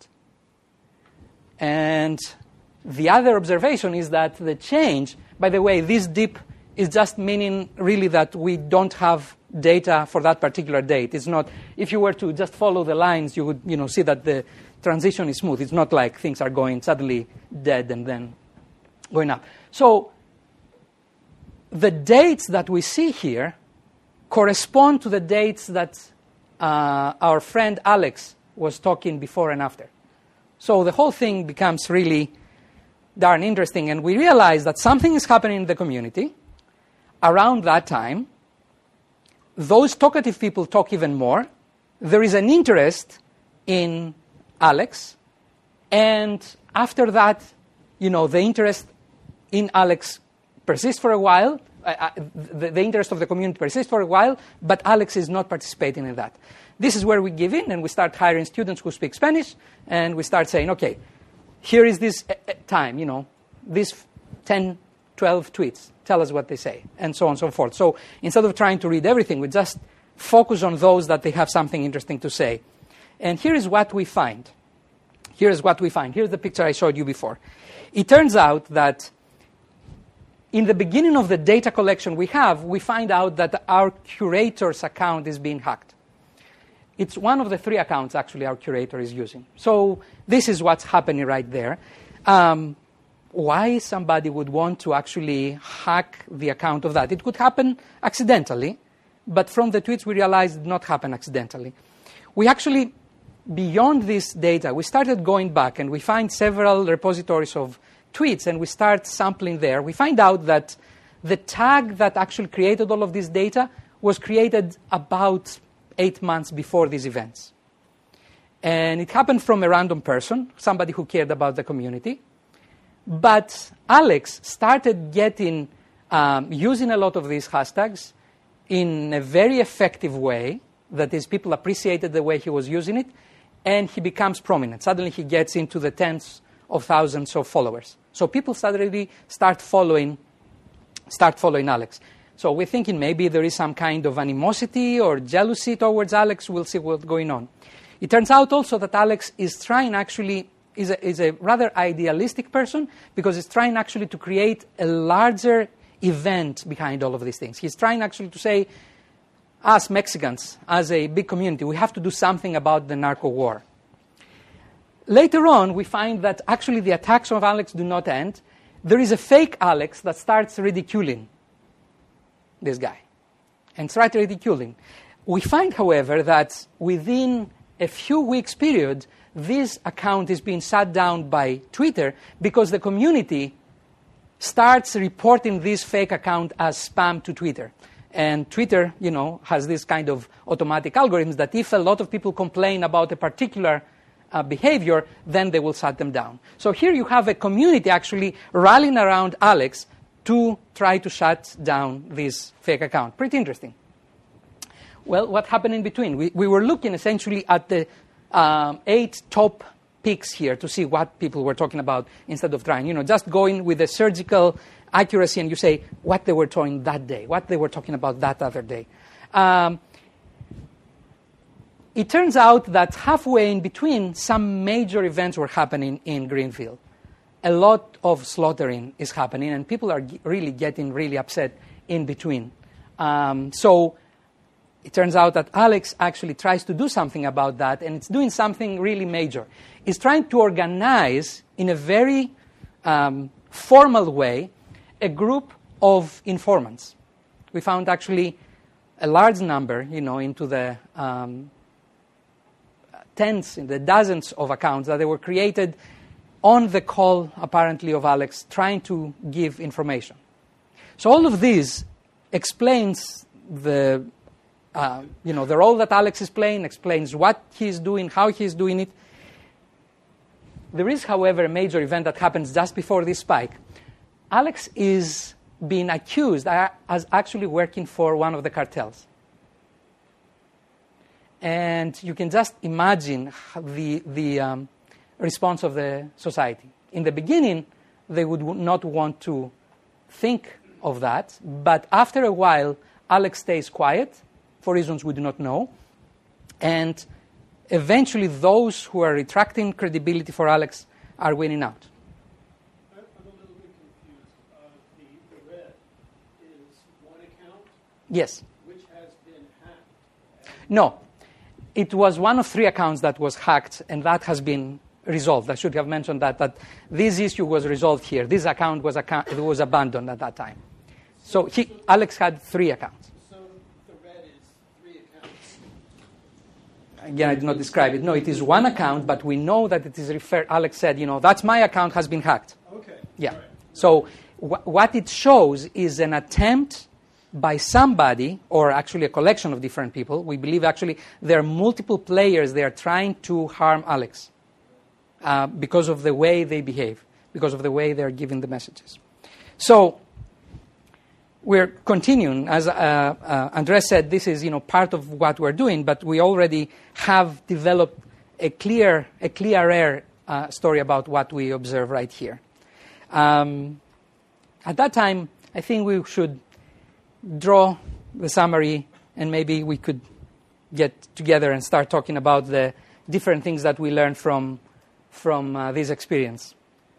And the other observation is that the change, by the way, this dip is just meaning really that we don't have data for that particular date. It's not, if you were to just follow the lines, you would see that the transition is smooth. It's not like things are going suddenly dead and then going up. So the dates that we see here correspond to the dates that our friend Alex was talking before and after. So the whole thing becomes really darn interesting, and we realize that something is happening in the community around that time. Those talkative people talk even more. There is an interest in Alex, and after that, the interest in Alex persists for a while. The interest of the community persists for a while, but Alex is not participating in that. This is where we give in, and we start hiring students who speak Spanish, and we start saying, okay, here is this time, these 10, 12 tweets. Tell us what they say, and so on and so forth. So instead of trying to read everything, we just focus on those that they have something interesting to say. And here is what we find. Here's the picture I showed you before. It turns out that in the beginning of the data collection we find out that our curator's account is being hacked. It's one of the 3 accounts, actually, our curator is using. So this is what's happening right there. Why somebody would want to actually hack the account of that? It could happen accidentally, but from the tweets we realized it did not happen accidentally. We actually, beyond this data, we started going back, and we find several repositories of tweets, and we start sampling there. We find out that the tag that actually created all of this data was created about 8 months before these events. And it happened from a random person, somebody who cared about the community. But Alex started getting, using a lot of these hashtags in a very effective way. That is, people appreciated the way he was using it, and he becomes prominent. Suddenly he gets into the tens of thousands of followers. So people suddenly start following Alex. So we're thinking maybe there is some kind of animosity or jealousy towards Alex. We'll see what's going on. It turns out also that Alex is trying actually, is a rather idealistic person, because he's trying actually to create a larger event behind all of these things. He's trying actually to say, us Mexicans, as a big community, we have to do something about the narco war. Later on, we find that actually the attacks on Alex do not end. There is a fake Alex that starts ridiculing this guy and starts ridiculing. We find, however, that within a few weeks period, this account is being shut down by Twitter because the community starts reporting this fake account as spam to Twitter. And Twitter, has this kind of automatic algorithms that if a lot of people complain about a particular behavior, then they will shut them down. So here you have a community actually rallying around Alex to try to shut down this fake account. Pretty interesting. Well, what happened in between? We were looking essentially at the 8 top picks here to see what people were talking about instead of trying, just going with a surgical accuracy, and you say what they were talking that day, what they were talking about that other day. It turns out that halfway in between, some major events were happening in Greenfield. A lot of slaughtering is happening, and people are really getting really upset in between. So it turns out that Alex actually tries to do something about that, and it's doing something really major. It's trying to organize, in a very formal way, a group of informants. We found actually a large number, into the tens, in the dozens of accounts that they were created on the call, apparently, of Alex, trying to give information. So all of this explains the role that Alex is playing, explains what he's doing, how he's doing it. There is, however, a major event that happens just before this spike. Alex is being accused as actually working for one of the cartels. And you can just imagine the response of the society. In the beginning, they would not want to think of that, but after a while, Alex stays quiet for reasons we do not know, and eventually those who are retracting credibility for Alex are winning out. I'm a little bit confused. The red is Yes. Which has been hacked. No. It was one of 3 accounts that was hacked, and that has been resolved. I should have mentioned that this issue was resolved here. This account was abandoned at that time. So Alex had 3 accounts. So the red is 3 accounts. Again, I did not describe it. No, it is 1 account, but we know that it is referred. Alex said, that's my account has been hacked. Okay. Yeah. Right. So what it shows is an attempt by somebody, or actually a collection of different people. We believe actually there are multiple players. They are trying to harm Alex because of the way they behave, because of the way they are giving the messages. So we're continuing. As Andres said, this is part of what we're doing, but we already have developed a clearer story about what we observe right here. At that time, I think we should draw the summary, and maybe we could get together and start talking about the different things that we learned from this experience.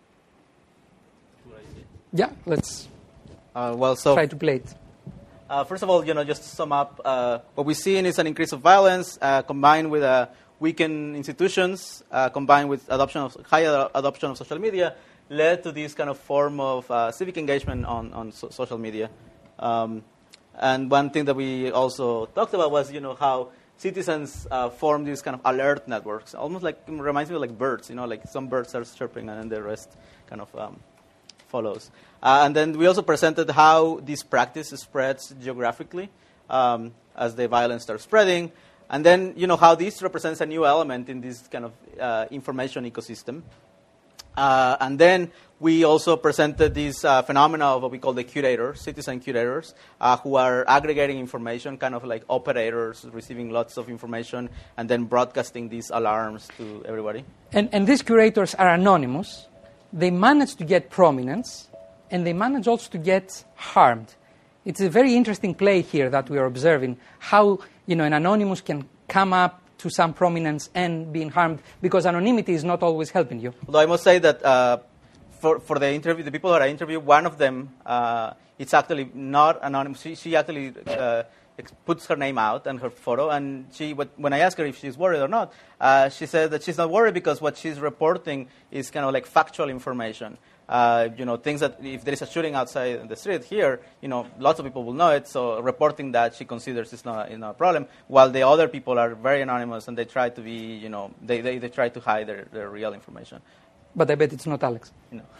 Yeah, let's try to play it. First of all, just to sum up, what we're seeing is an increase of violence combined with weakened institutions, combined with higher adoption of social media, led to this kind of form of civic engagement on social media. And one thing that we also talked about was, how citizens form these kind of alert networks, almost reminds me of like birds, like some birds are chirping and then the rest kind of follows. And then we also presented how this practice spreads geographically as the violence starts spreading, and then, how this represents a new element in this kind of information ecosystem. And then we also presented this phenomena of what we call the curators, citizen curators, who are aggregating information, kind of like operators receiving lots of information and then broadcasting these alarms to everybody. And these curators are anonymous. They manage to get prominence, and they manage also to get harmed. It's a very interesting play here that we are observing, how an anonymous can come up to some prominence and being harmed, because anonymity is not always helping you. Although I must say that for the interview, the people that I interviewed, one of them, it's actually not anonymous. She actually puts her name out and her photo, and when I asked her if she's worried or not, she said that she's not worried because what she's reporting is kind of like factual information. Things that if there is a shooting outside the street here, lots of people will know it. So reporting that she considers is not a problem. While the other people are very anonymous and they try to be, they try to hide their real information. But I bet it's not Alex.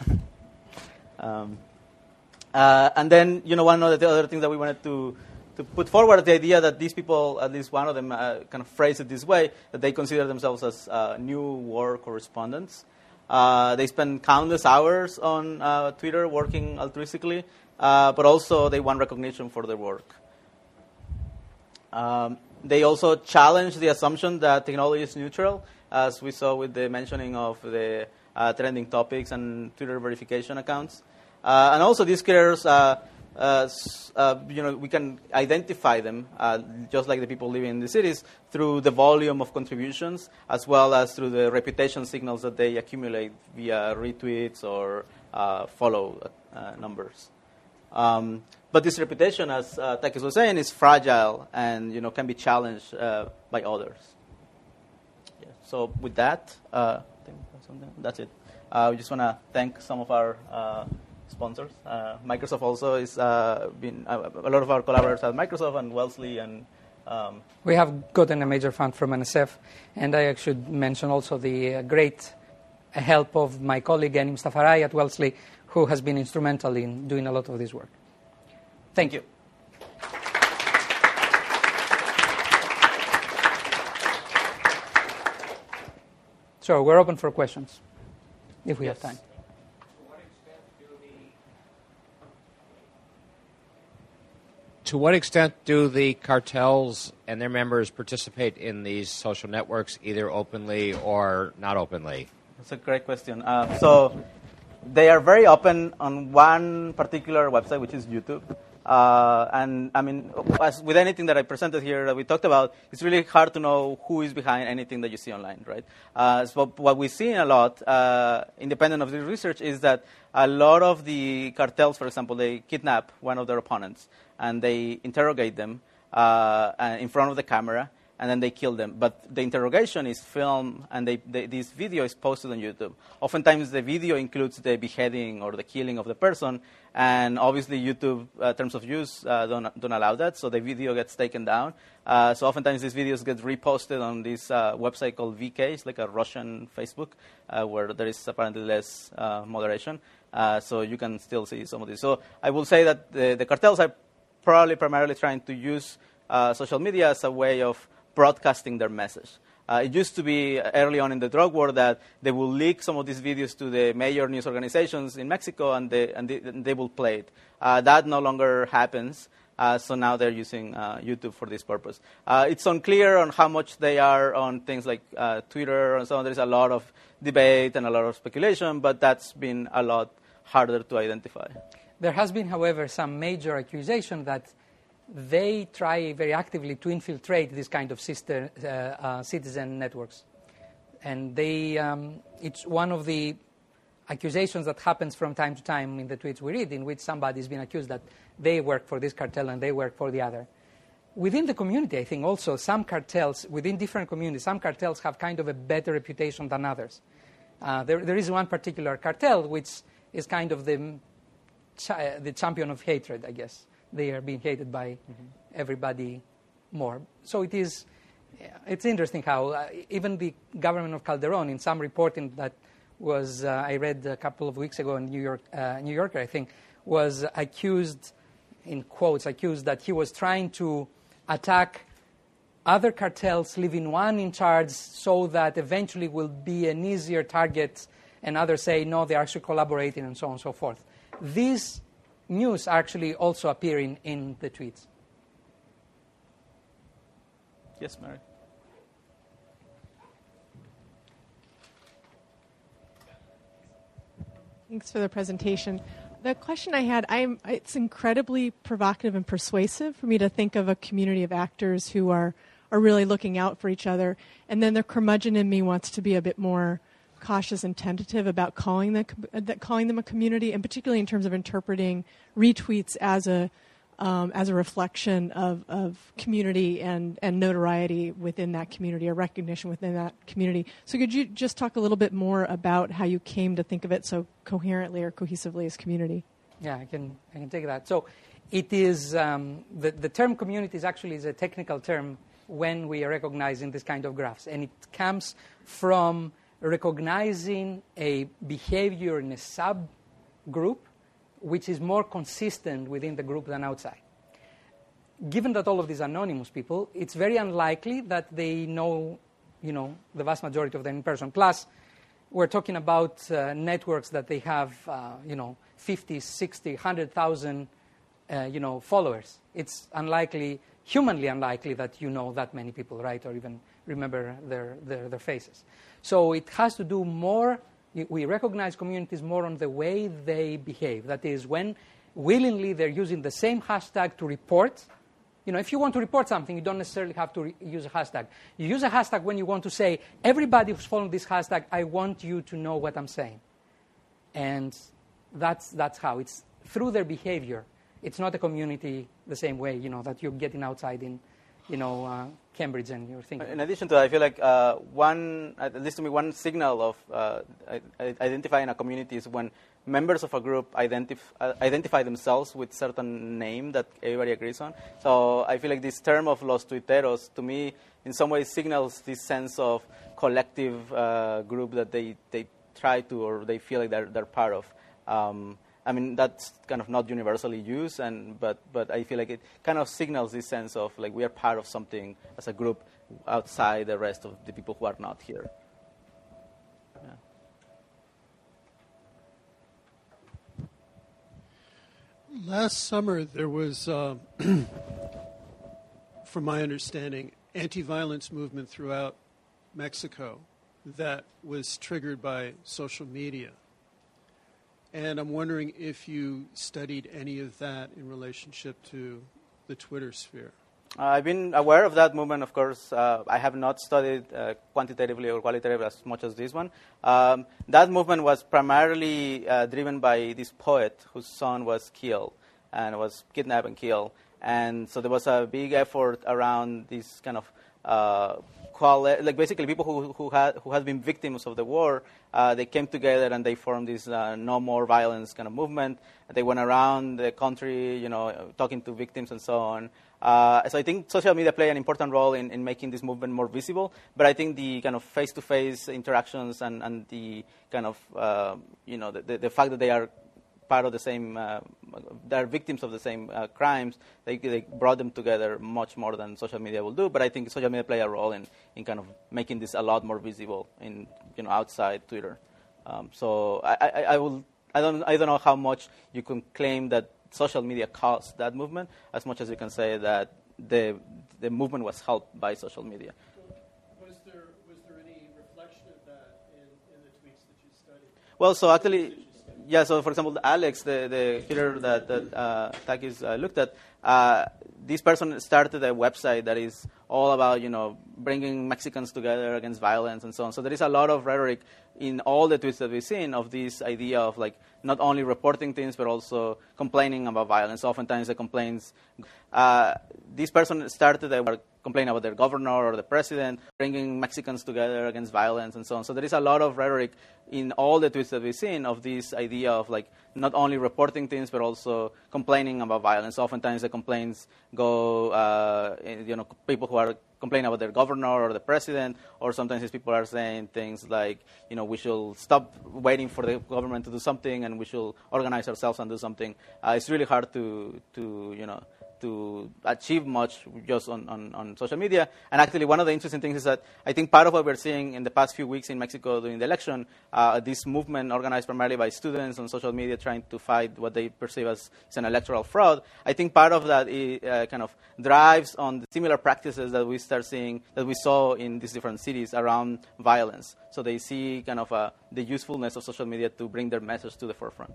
And then, one of the other things that we wanted to put forward, the idea that these people, at least one of them, kind of phrase it this way, that they consider themselves as new war correspondents. They spend countless hours on Twitter working altruistically, but also they want recognition for their work. They also challenge the assumption that technology is neutral, as we saw with the mentioning of the trending topics and Twitter verification accounts. And also these creators, we can identify them, just like the people living in the cities, through the volume of contributions, as well as through the reputation signals that they accumulate via retweets or follow numbers. But this reputation, as Takis was saying, is fragile and can be challenged by others. Yeah. So with that, I think that's it. We just want to thank some of our sponsors. Microsoft also is been a lot of our collaborators at Microsoft and Wellesley and. We have gotten a major fund from NSF, and I should mention also the great help of my colleague Annie Mustafarai at Wellesley, who has been instrumental in doing a lot of this work. Thank you. So we're open for questions, if we have time. To what extent do the cartels and their members participate in these social networks, either openly or not openly? That's a great question. So They are very open on one particular website, which is YouTube. And I mean, as with anything that I presented here that we talked about, it's really hard to know who is behind anything that you see online, right? So what we see a lot, independent of the research, is that a lot of the cartels, for example, they kidnap one of their opponents and they interrogate them in front of the camera, and then they kill them. But the interrogation is filmed, and this video is posted on YouTube. Oftentimes, the video includes the beheading or the killing of the person, and obviously, YouTube terms of use don't allow that, so the video gets taken down. So oftentimes, these videos get reposted on this website called VK. It's like a Russian Facebook, where there is apparently less moderation, so you can still see some of this. So I will say that the cartels are probably primarily trying to use social media as a way of broadcasting their message. It used to be early on in the drug war that they will leak some of these videos to the major news organizations in Mexico, and they will play it. That no longer happens, so now they're using YouTube for this purpose. It's unclear on how much they are on things like Twitter and so on. There's a lot of debate and a lot of speculation, but that's been a lot harder to identify. There has been, however, some major accusation that they try very actively to infiltrate this kind of citizen networks. And it's one of the accusations that happens from time to time in the tweets we read, in which somebody's been accused that they work for this cartel and they work for the other. Within the community, I think also some cartels, within different communities, some cartels have kind of a better reputation than others. There is one particular cartel which is kind of the champion of hatred, I guess. They are being hated by everybody more. So it's interesting how even the government of Calderon, in some reporting that was I read a couple of weeks ago in New Yorker, I think, was accused, in quotes, that he was trying to attack other cartels, leaving one in charge so that eventually will be an easier target, and others say, no, they're actually collaborating, and so on and so forth. These news actually also appearing in the tweets. Yes, Mary. Thanks for the presentation. The question I had, it's incredibly provocative and persuasive for me to think of a community of actors who are really looking out for each other. And then the curmudgeon in me wants to be a bit more cautious and tentative about calling them a community, and particularly in terms of interpreting retweets as a reflection of community and notoriety within that community, or recognition within that community. So could you just talk a little bit more about how you came to think of it so coherently or cohesively as community? Yeah, I can take that. So it is the term community is actually a technical term when we are recognizing this kind of graphs, and it comes from recognizing a behavior in a subgroup which is more consistent within the group than outside. Given that all of these are anonymous people, it's very unlikely that they know, the vast majority of them in person. Plus, we're talking about networks that they have, 50, 60, 100,000, followers. It's humanly unlikely that you know that many people, right, or even remember their faces. So it has to do more, we recognize communities more on the way they behave. That is, when willingly they're using the same hashtag to report. If you want to report something, you don't necessarily have to use a hashtag. You use a hashtag when you want to say, everybody who's following this hashtag, I want you to know what I'm saying. And that's how. It's through their behavior. It's not a community the same way, that you're getting outside in, Cambridge and you're thinking. In addition to that, I feel like at least to me, one signal of identifying a community is when members of a group identify themselves with certain name that everybody agrees on. So I feel like this term of los tuiteros, to me, in some ways signals this sense of collective group that they try to, or they feel like they're part of. That's kind of not universally used, but I feel like it kind of signals this sense of like we are part of something as a group outside the rest of the people who are not here. Yeah. Last summer, there was, from my understanding, anti-violence movement throughout Mexico that was triggered by social media. And I'm wondering if you studied any of that in relationship to the Twitter sphere. I've been aware of that movement, of course. I have not studied quantitatively or qualitatively as much as this one. That movement was primarily driven by this poet whose son was killed and was kidnapped and killed. And so there was a big effort around this kind of like basically people who had been victims of the war. They came together and they formed this no more violence kind of movement. They went around the country, talking to victims and so on. So I think social media play an important role in making this movement more visible. But I think the kind of face-to-face interactions and the kind of the fact that they are part of the same, they're victims of the same crimes, they brought them together much more than social media will do. But I think social media play a role in kind of making this a lot more visible in outside Twitter. So I don't know how much you can claim that social media caused that movement as much as you can say that the movement was helped by social media. Was there any reflection of that in the tweets that you studied? Well, so actually, yeah. So for example, Alex, the Twitter that Takis looked at, this person started a website that is all about bringing Mexicans together against violence and so on. So there is a lot of rhetoric in all the tweets that we've seen of this idea of like not only reporting things but also complaining about violence. Oftentimes the complaints, this person started a complaint about their governor or the president, bringing Mexicans together against violence and so on. So there is a lot of rhetoric in all the tweets that we've seen of this idea of like not only reporting things but also complaining about violence. Oftentimes the complaints go, people who are complaining about their governor or the president, or sometimes these people are saying things like, we should stop waiting for the government to do something and we should organize ourselves and do something. It's really hard to achieve much just on social media. And actually, one of the interesting things is that I think part of what we're seeing in the past few weeks in Mexico during the election, this movement organized primarily by students on social media trying to fight what they perceive as an electoral fraud, I think part of that kind of drives on the similar practices that we saw in these different cities around violence. So they see kind of the usefulness of social media to bring their message to the forefront.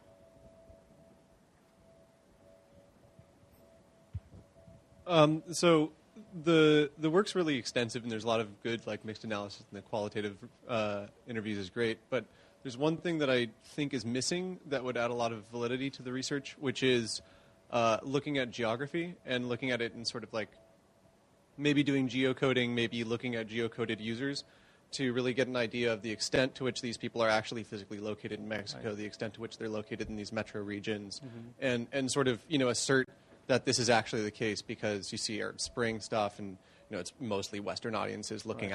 So the work's really extensive, and there's a lot of good mixed analysis, and the qualitative interviews is great. But there's one thing that I think is missing that would add a lot of validity to the research, which is looking at geography and looking at it in sort of like maybe doing geocoding, maybe looking at geocoded users to really get an idea of the extent to which these people are actually physically located in Mexico, right, the extent to which they're located in these metro regions, and sort of assert that this is actually the case, because you see Arab Spring stuff, and it's mostly Western audiences looking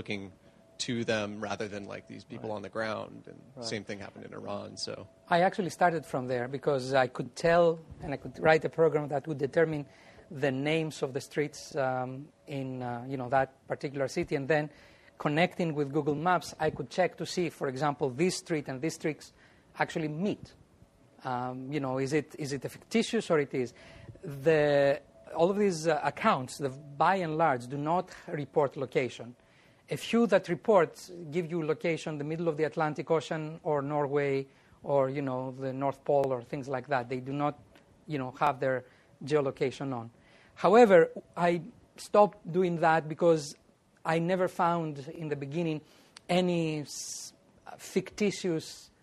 to them rather than like these people on the ground. And same thing happened in Iran. So I actually started from there because I could tell and I could write a program that would determine the names of the streets in that particular city, and then connecting with Google Maps, I could check to see, for example, this street and these streets actually meet. Is it a fictitious or it is? All of these accounts, by and large, do not report location. A few that report give you location, the middle of the Atlantic Ocean or Norway or, the North Pole or things like that. They do not, have their geolocation on. However, I stopped doing that because I never found in the beginning any fictitious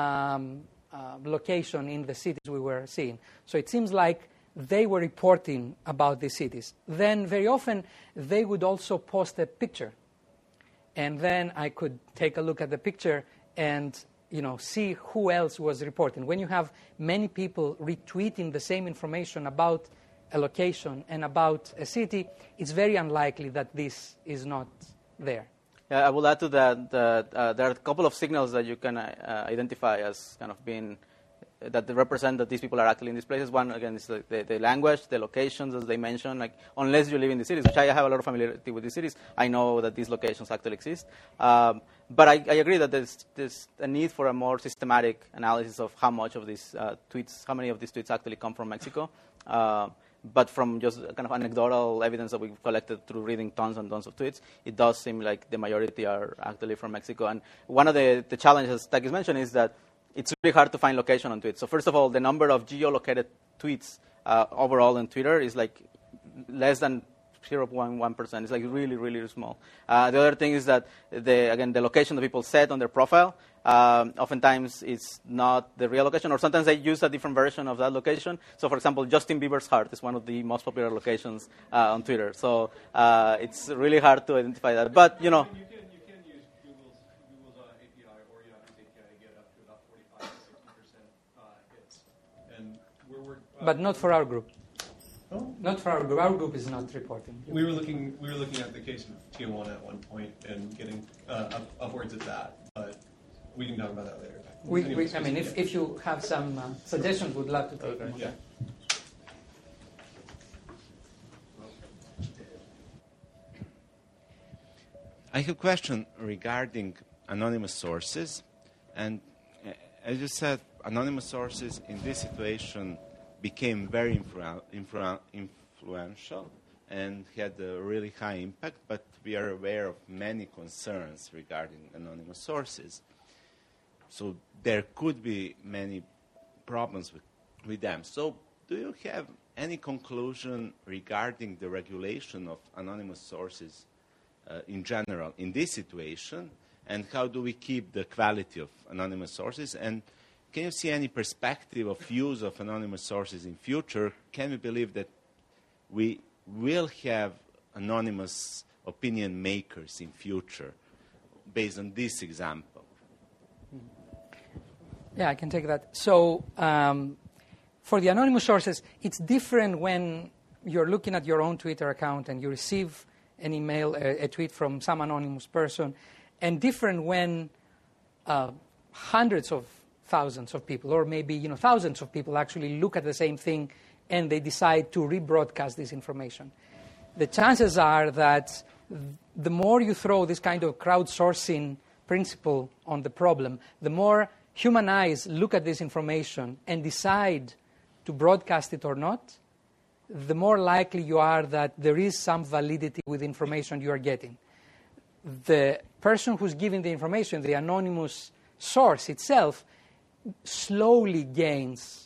location in the cities we were seeing. So it seems like they were reporting about the cities. Then very often they would also post a picture. And then I could take a look at the picture and see who else was reporting. When you have many people retweeting the same information about a location and about a city, it's very unlikely that this is not there. Yeah, I will add to that there are a couple of signals that you can identify as kind of being that they represent that these people are actually in these places. One, again, is the language, the locations, as they mentioned. Like, unless you live in the cities, which I have a lot of familiarity with these cities, I know that these locations actually exist. But I agree that there's a need for a more systematic analysis of how many of these tweets actually come from Mexico. But from just kind of anecdotal evidence that we've collected through reading tons and tons of tweets, it does seem like the majority are actually from Mexico. And one of the challenges Takis mentioned is that it's really hard to find location on tweets. So first of all, the number of geolocated tweets overall on Twitter is like less than 0.1%. It's like really, really small. The other thing is that, the location that people set on their profile, oftentimes it's not the real location, or sometimes they use a different version of that location. So, for example, Justin Bieber's heart is one of the most popular locations on Twitter. So it's really hard to identify that. But, You can use Google's API or Yahoo's API to get up to about 45 to 60% hits. And we're but not for our group. Not for our group. Our group is not reporting. We were looking at the case of Tijuana at one point and getting upwards of that, but we can talk about that later. If you have some suggestions, we'd love to take them. Yeah. I have a question regarding anonymous sources, and as you said, anonymous sources in this situation became very influential and had a really high impact, but we are aware of many concerns regarding anonymous sources. So there could be many problems with them. So do you have any conclusion regarding the regulation of anonymous sources in general in this situation, and how do we keep the quality of anonymous sources? And can you see any perspective of use of anonymous sources in future? Can we believe that we will have anonymous opinion makers in future based on this example? Yeah, I can take that. So for the anonymous sources, it's different when you're looking at your own Twitter account and you receive an email, a tweet from some anonymous person, and different when hundreds of thousands of people, or maybe thousands of people actually look at the same thing and they decide to rebroadcast this information. The chances are that the more you throw this kind of crowdsourcing principle on the problem, the more human eyes look at this information and decide to broadcast it or not, the more likely you are that there is some validity with information you are getting. The person who's giving the information, the anonymous source itself, slowly gains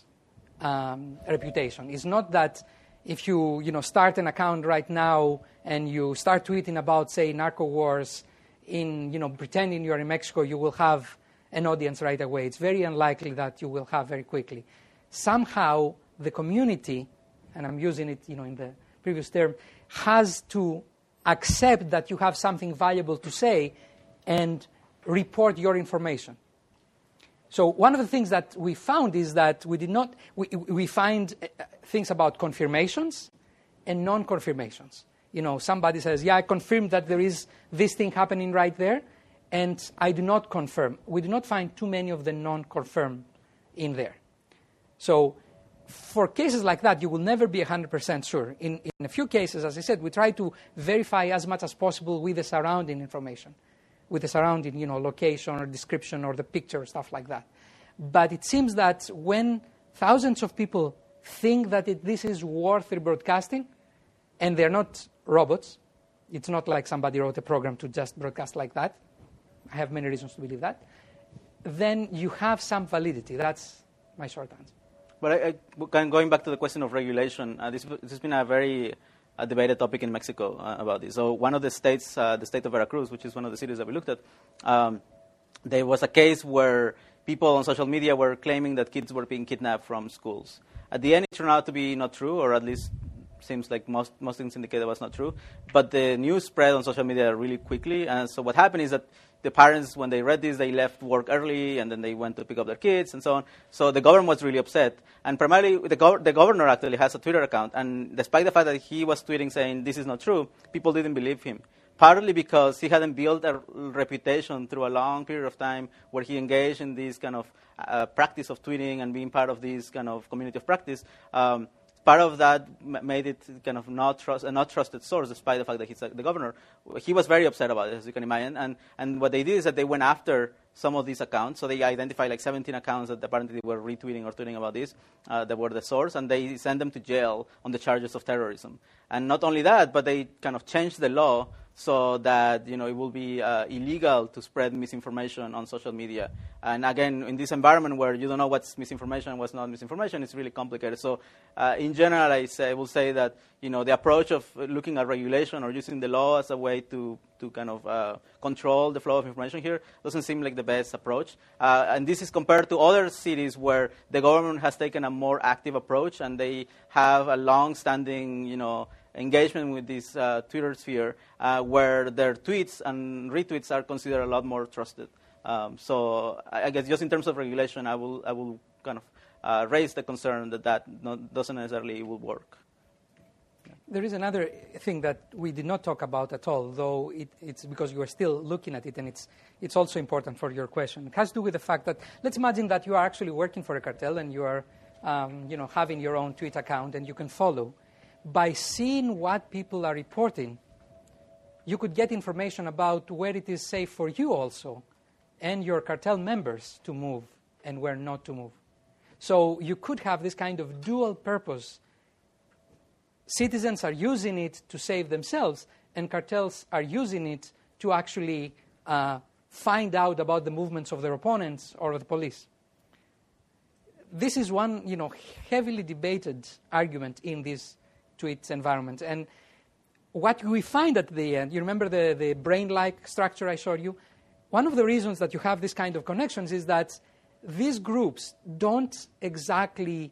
reputation. It's not that if you start an account right now and you start tweeting about, say, narco wars, pretending you're in Mexico, you will have an audience right away. It's very unlikely that you will have very quickly. Somehow the community, and I'm using it in the previous term, has to accept that you have something valuable to say and report your information. So one of the things that we found is that we find things about confirmations and non-confirmations. Somebody says, yeah, I confirm that there is this thing happening right there, and I do not confirm. We do not find too many of the non-confirm in there. So for cases like that, you will never be 100% sure. In a few cases, as I said, we try to verify as much as possible with the surrounding information, with the surrounding, location or description or the picture, stuff like that. But it seems that when thousands of people think that this is worth rebroadcasting, and they're not robots, it's not like somebody wrote a program to just broadcast like that. I have many reasons to believe that. Then you have some validity. That's my short answer. But going back to the question of regulation, this has been a very debated topic in Mexico about this. So one of the states, the state of Veracruz, which is one of the cities that we looked at, there was a case where people on social media were claiming that kids were being kidnapped from schools. At the end, it turned out to be not true, or at least seems like most things indicate that was not true. But the news spread on social media really quickly, and so what happened is that the parents, when they read this, they left work early, and then they went to pick up their kids, and so on. So the government was really upset. And primarily, the governor actually has a Twitter account, and despite the fact that he was tweeting saying this is not true, people didn't believe him. Partly because he hadn't built a reputation through a long period of time where he engaged in this kind of practice of tweeting and being part of this kind of community of practice. Part of that made it kind of a not trusted source, despite the fact that he's the governor. He was very upset about it, as you can imagine. And what they did is that they went after some of these accounts. So they identify like 17 accounts that apparently were retweeting or tweeting about this that were the source, and they send them to jail on the charges of terrorism. And not only that, but they kind of changed the law so that it will be illegal to spread misinformation on social media. And again, in this environment where you don't know what's misinformation and what's not misinformation, it's really complicated. So in general, I will say that the approach of looking at regulation or using the law as a way to kind of control the flow of information here doesn't seem like the best approach. And this is compared to other cities where the government has taken a more active approach and they have a long-standing, engagement with this Twitter sphere, where their tweets and retweets are considered a lot more trusted. So I guess just in terms of regulation, I will kind of raise the concern that doesn't necessarily will work. There is another thing that we did not talk about at all, though it's because you are still looking at it, and it's also important for your question. It has to do with the fact that let's imagine that you are actually working for a cartel and you are, having your own tweet account and you can follow. By seeing what people are reporting, you could get information about where it is safe for you also and your cartel members to move and where not to move. So you could have this kind of dual purpose. Citizens are using it to save themselves, and cartels are using it to actually find out about the movements of their opponents or the police. This is one, heavily debated argument in this tweets environment. And what we find at the end, you remember the brain-like structure I showed you? One of the reasons that you have this kind of connections is that these groups don't exactly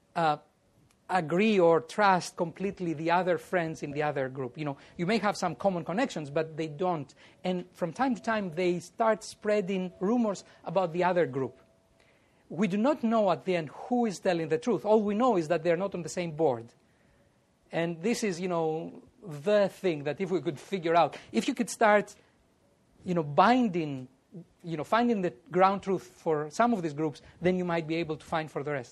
agree or trust completely the other friends in the other group. You may have some common connections, but they don't. And from time to time, they start spreading rumors about the other group. We do not know at the end who is telling the truth. All we know is that they're not on the same board. And this is, the thing that if we could figure out, if you could start, binding, finding the ground truth for some of these groups, then you might be able to find for the rest.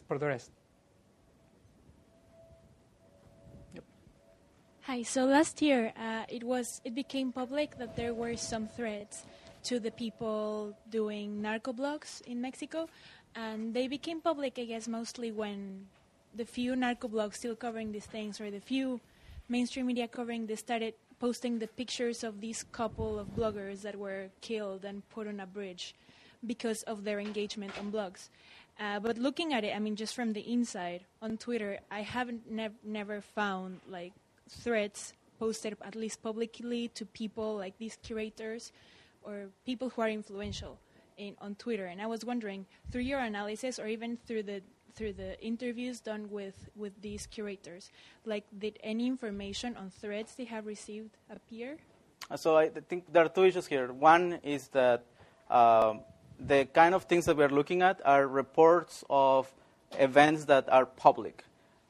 Yep. Hi. So last year, it became public that there were some threats to the people doing narco blogs in Mexico, and they became public, I guess, mostly when the few narco blogs still covering these things, or the few mainstream media covering this, started posting the pictures of these couple of bloggers that were killed and put on a bridge because of their engagement on blogs. But looking at it, just from the inside on Twitter, I haven't never found like threats posted, at least publicly, to people like these curators or people who are influential on Twitter. And I was wondering, through your analysis or even through the interviews done with these curators, did any information on threats they have received appear? So I think there are two issues here. One is that the kind of things that we're looking at are reports of events that are public.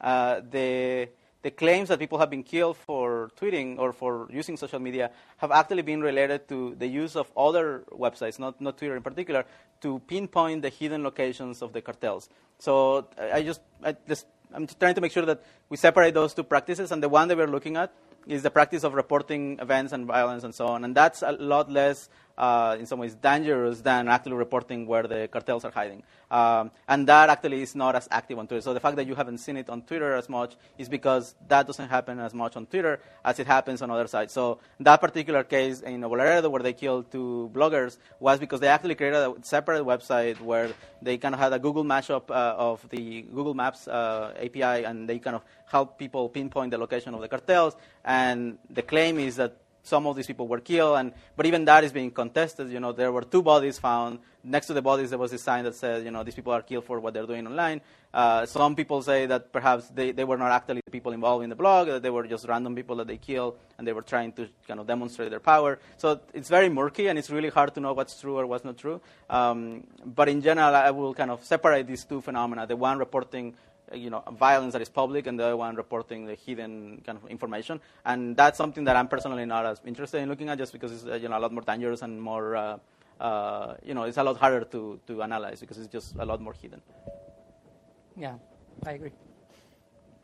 The claims that people have been killed for tweeting or for using social media have actually been related to the use of other websites, not Twitter in particular, to pinpoint the hidden locations of the cartels. So I'm just trying to make sure that we separate those two practices, and the one that we're looking at is the practice of reporting events and violence and so on, and that's a lot less, in some ways, dangerous than actually reporting where the cartels are hiding. And that actually is not as active on Twitter. So the fact that you haven't seen it on Twitter as much is because that doesn't happen as much on Twitter as it happens on other sites. So that particular case in Nuevo Laredo where they killed two bloggers was because they actually created a separate website where they kind of had a Google mashup of the Google Maps API, and they kind of help people pinpoint the location of the cartels. And the claim is that some of these people were killed, but even that is being contested. There were two bodies found. Next to the bodies, there was a sign that said, these people are killed for what they're doing online. Some people say that perhaps they were not actually the people involved in the blog, that they were just random people that they killed, and they were trying to kind of demonstrate their power. So it's very murky, and it's really hard to know what's true or what's not true. But in general, I will kind of separate these two phenomena, the one reporting violence that is public, and the other one reporting the hidden kind of information. And that's something that I'm personally not as interested in looking at, just because it's a lot more dangerous and more, it's a lot harder to analyze because it's just a lot more hidden. Yeah, I agree.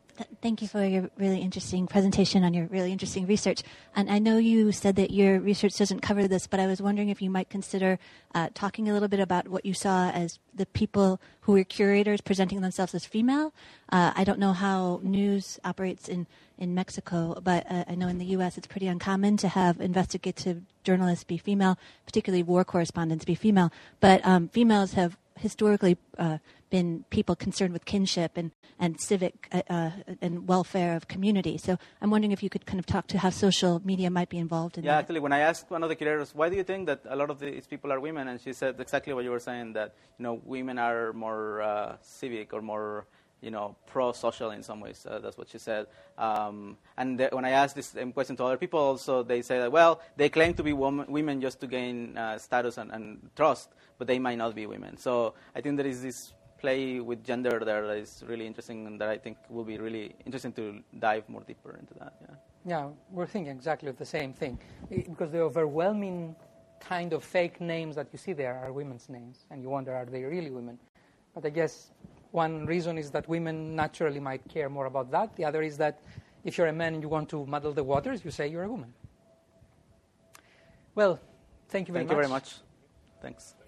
Thank you for your really interesting presentation on your really interesting research. And I know you said that your research doesn't cover this, but I was wondering if you might consider talking a little bit about what you saw as the people who were curators presenting themselves as female. I don't know how news operates in Mexico, but I know in the U.S. it's pretty uncommon to have investigative journalists be female, particularly war correspondents be female. But females have historically been people concerned with kinship and civic and welfare of community. So I'm wondering if you could kind of talk to how social media might be involved in that. Yeah, actually, when I asked one of the curators, why do you think that a lot of these people are women? And she said exactly what you were saying, that, women are more civic or more, pro-social in some ways. That's what she said. And when I asked this question to other people also, they say that, well, they claim to be women just to gain status and trust, but they might not be women. So I think there is this play with gender there that is really interesting, and that I think will be really interesting to dive more deeper into that. Yeah, we're thinking exactly the same thing, because the overwhelming kind of fake names that you see there are women's names, and you wonder, are they really women? But I guess one reason is that women naturally might care more about that. The other is that if you're a man and you want to muddle the waters, you say you're a woman. Well, thank you very much. Thank you very much. Thanks.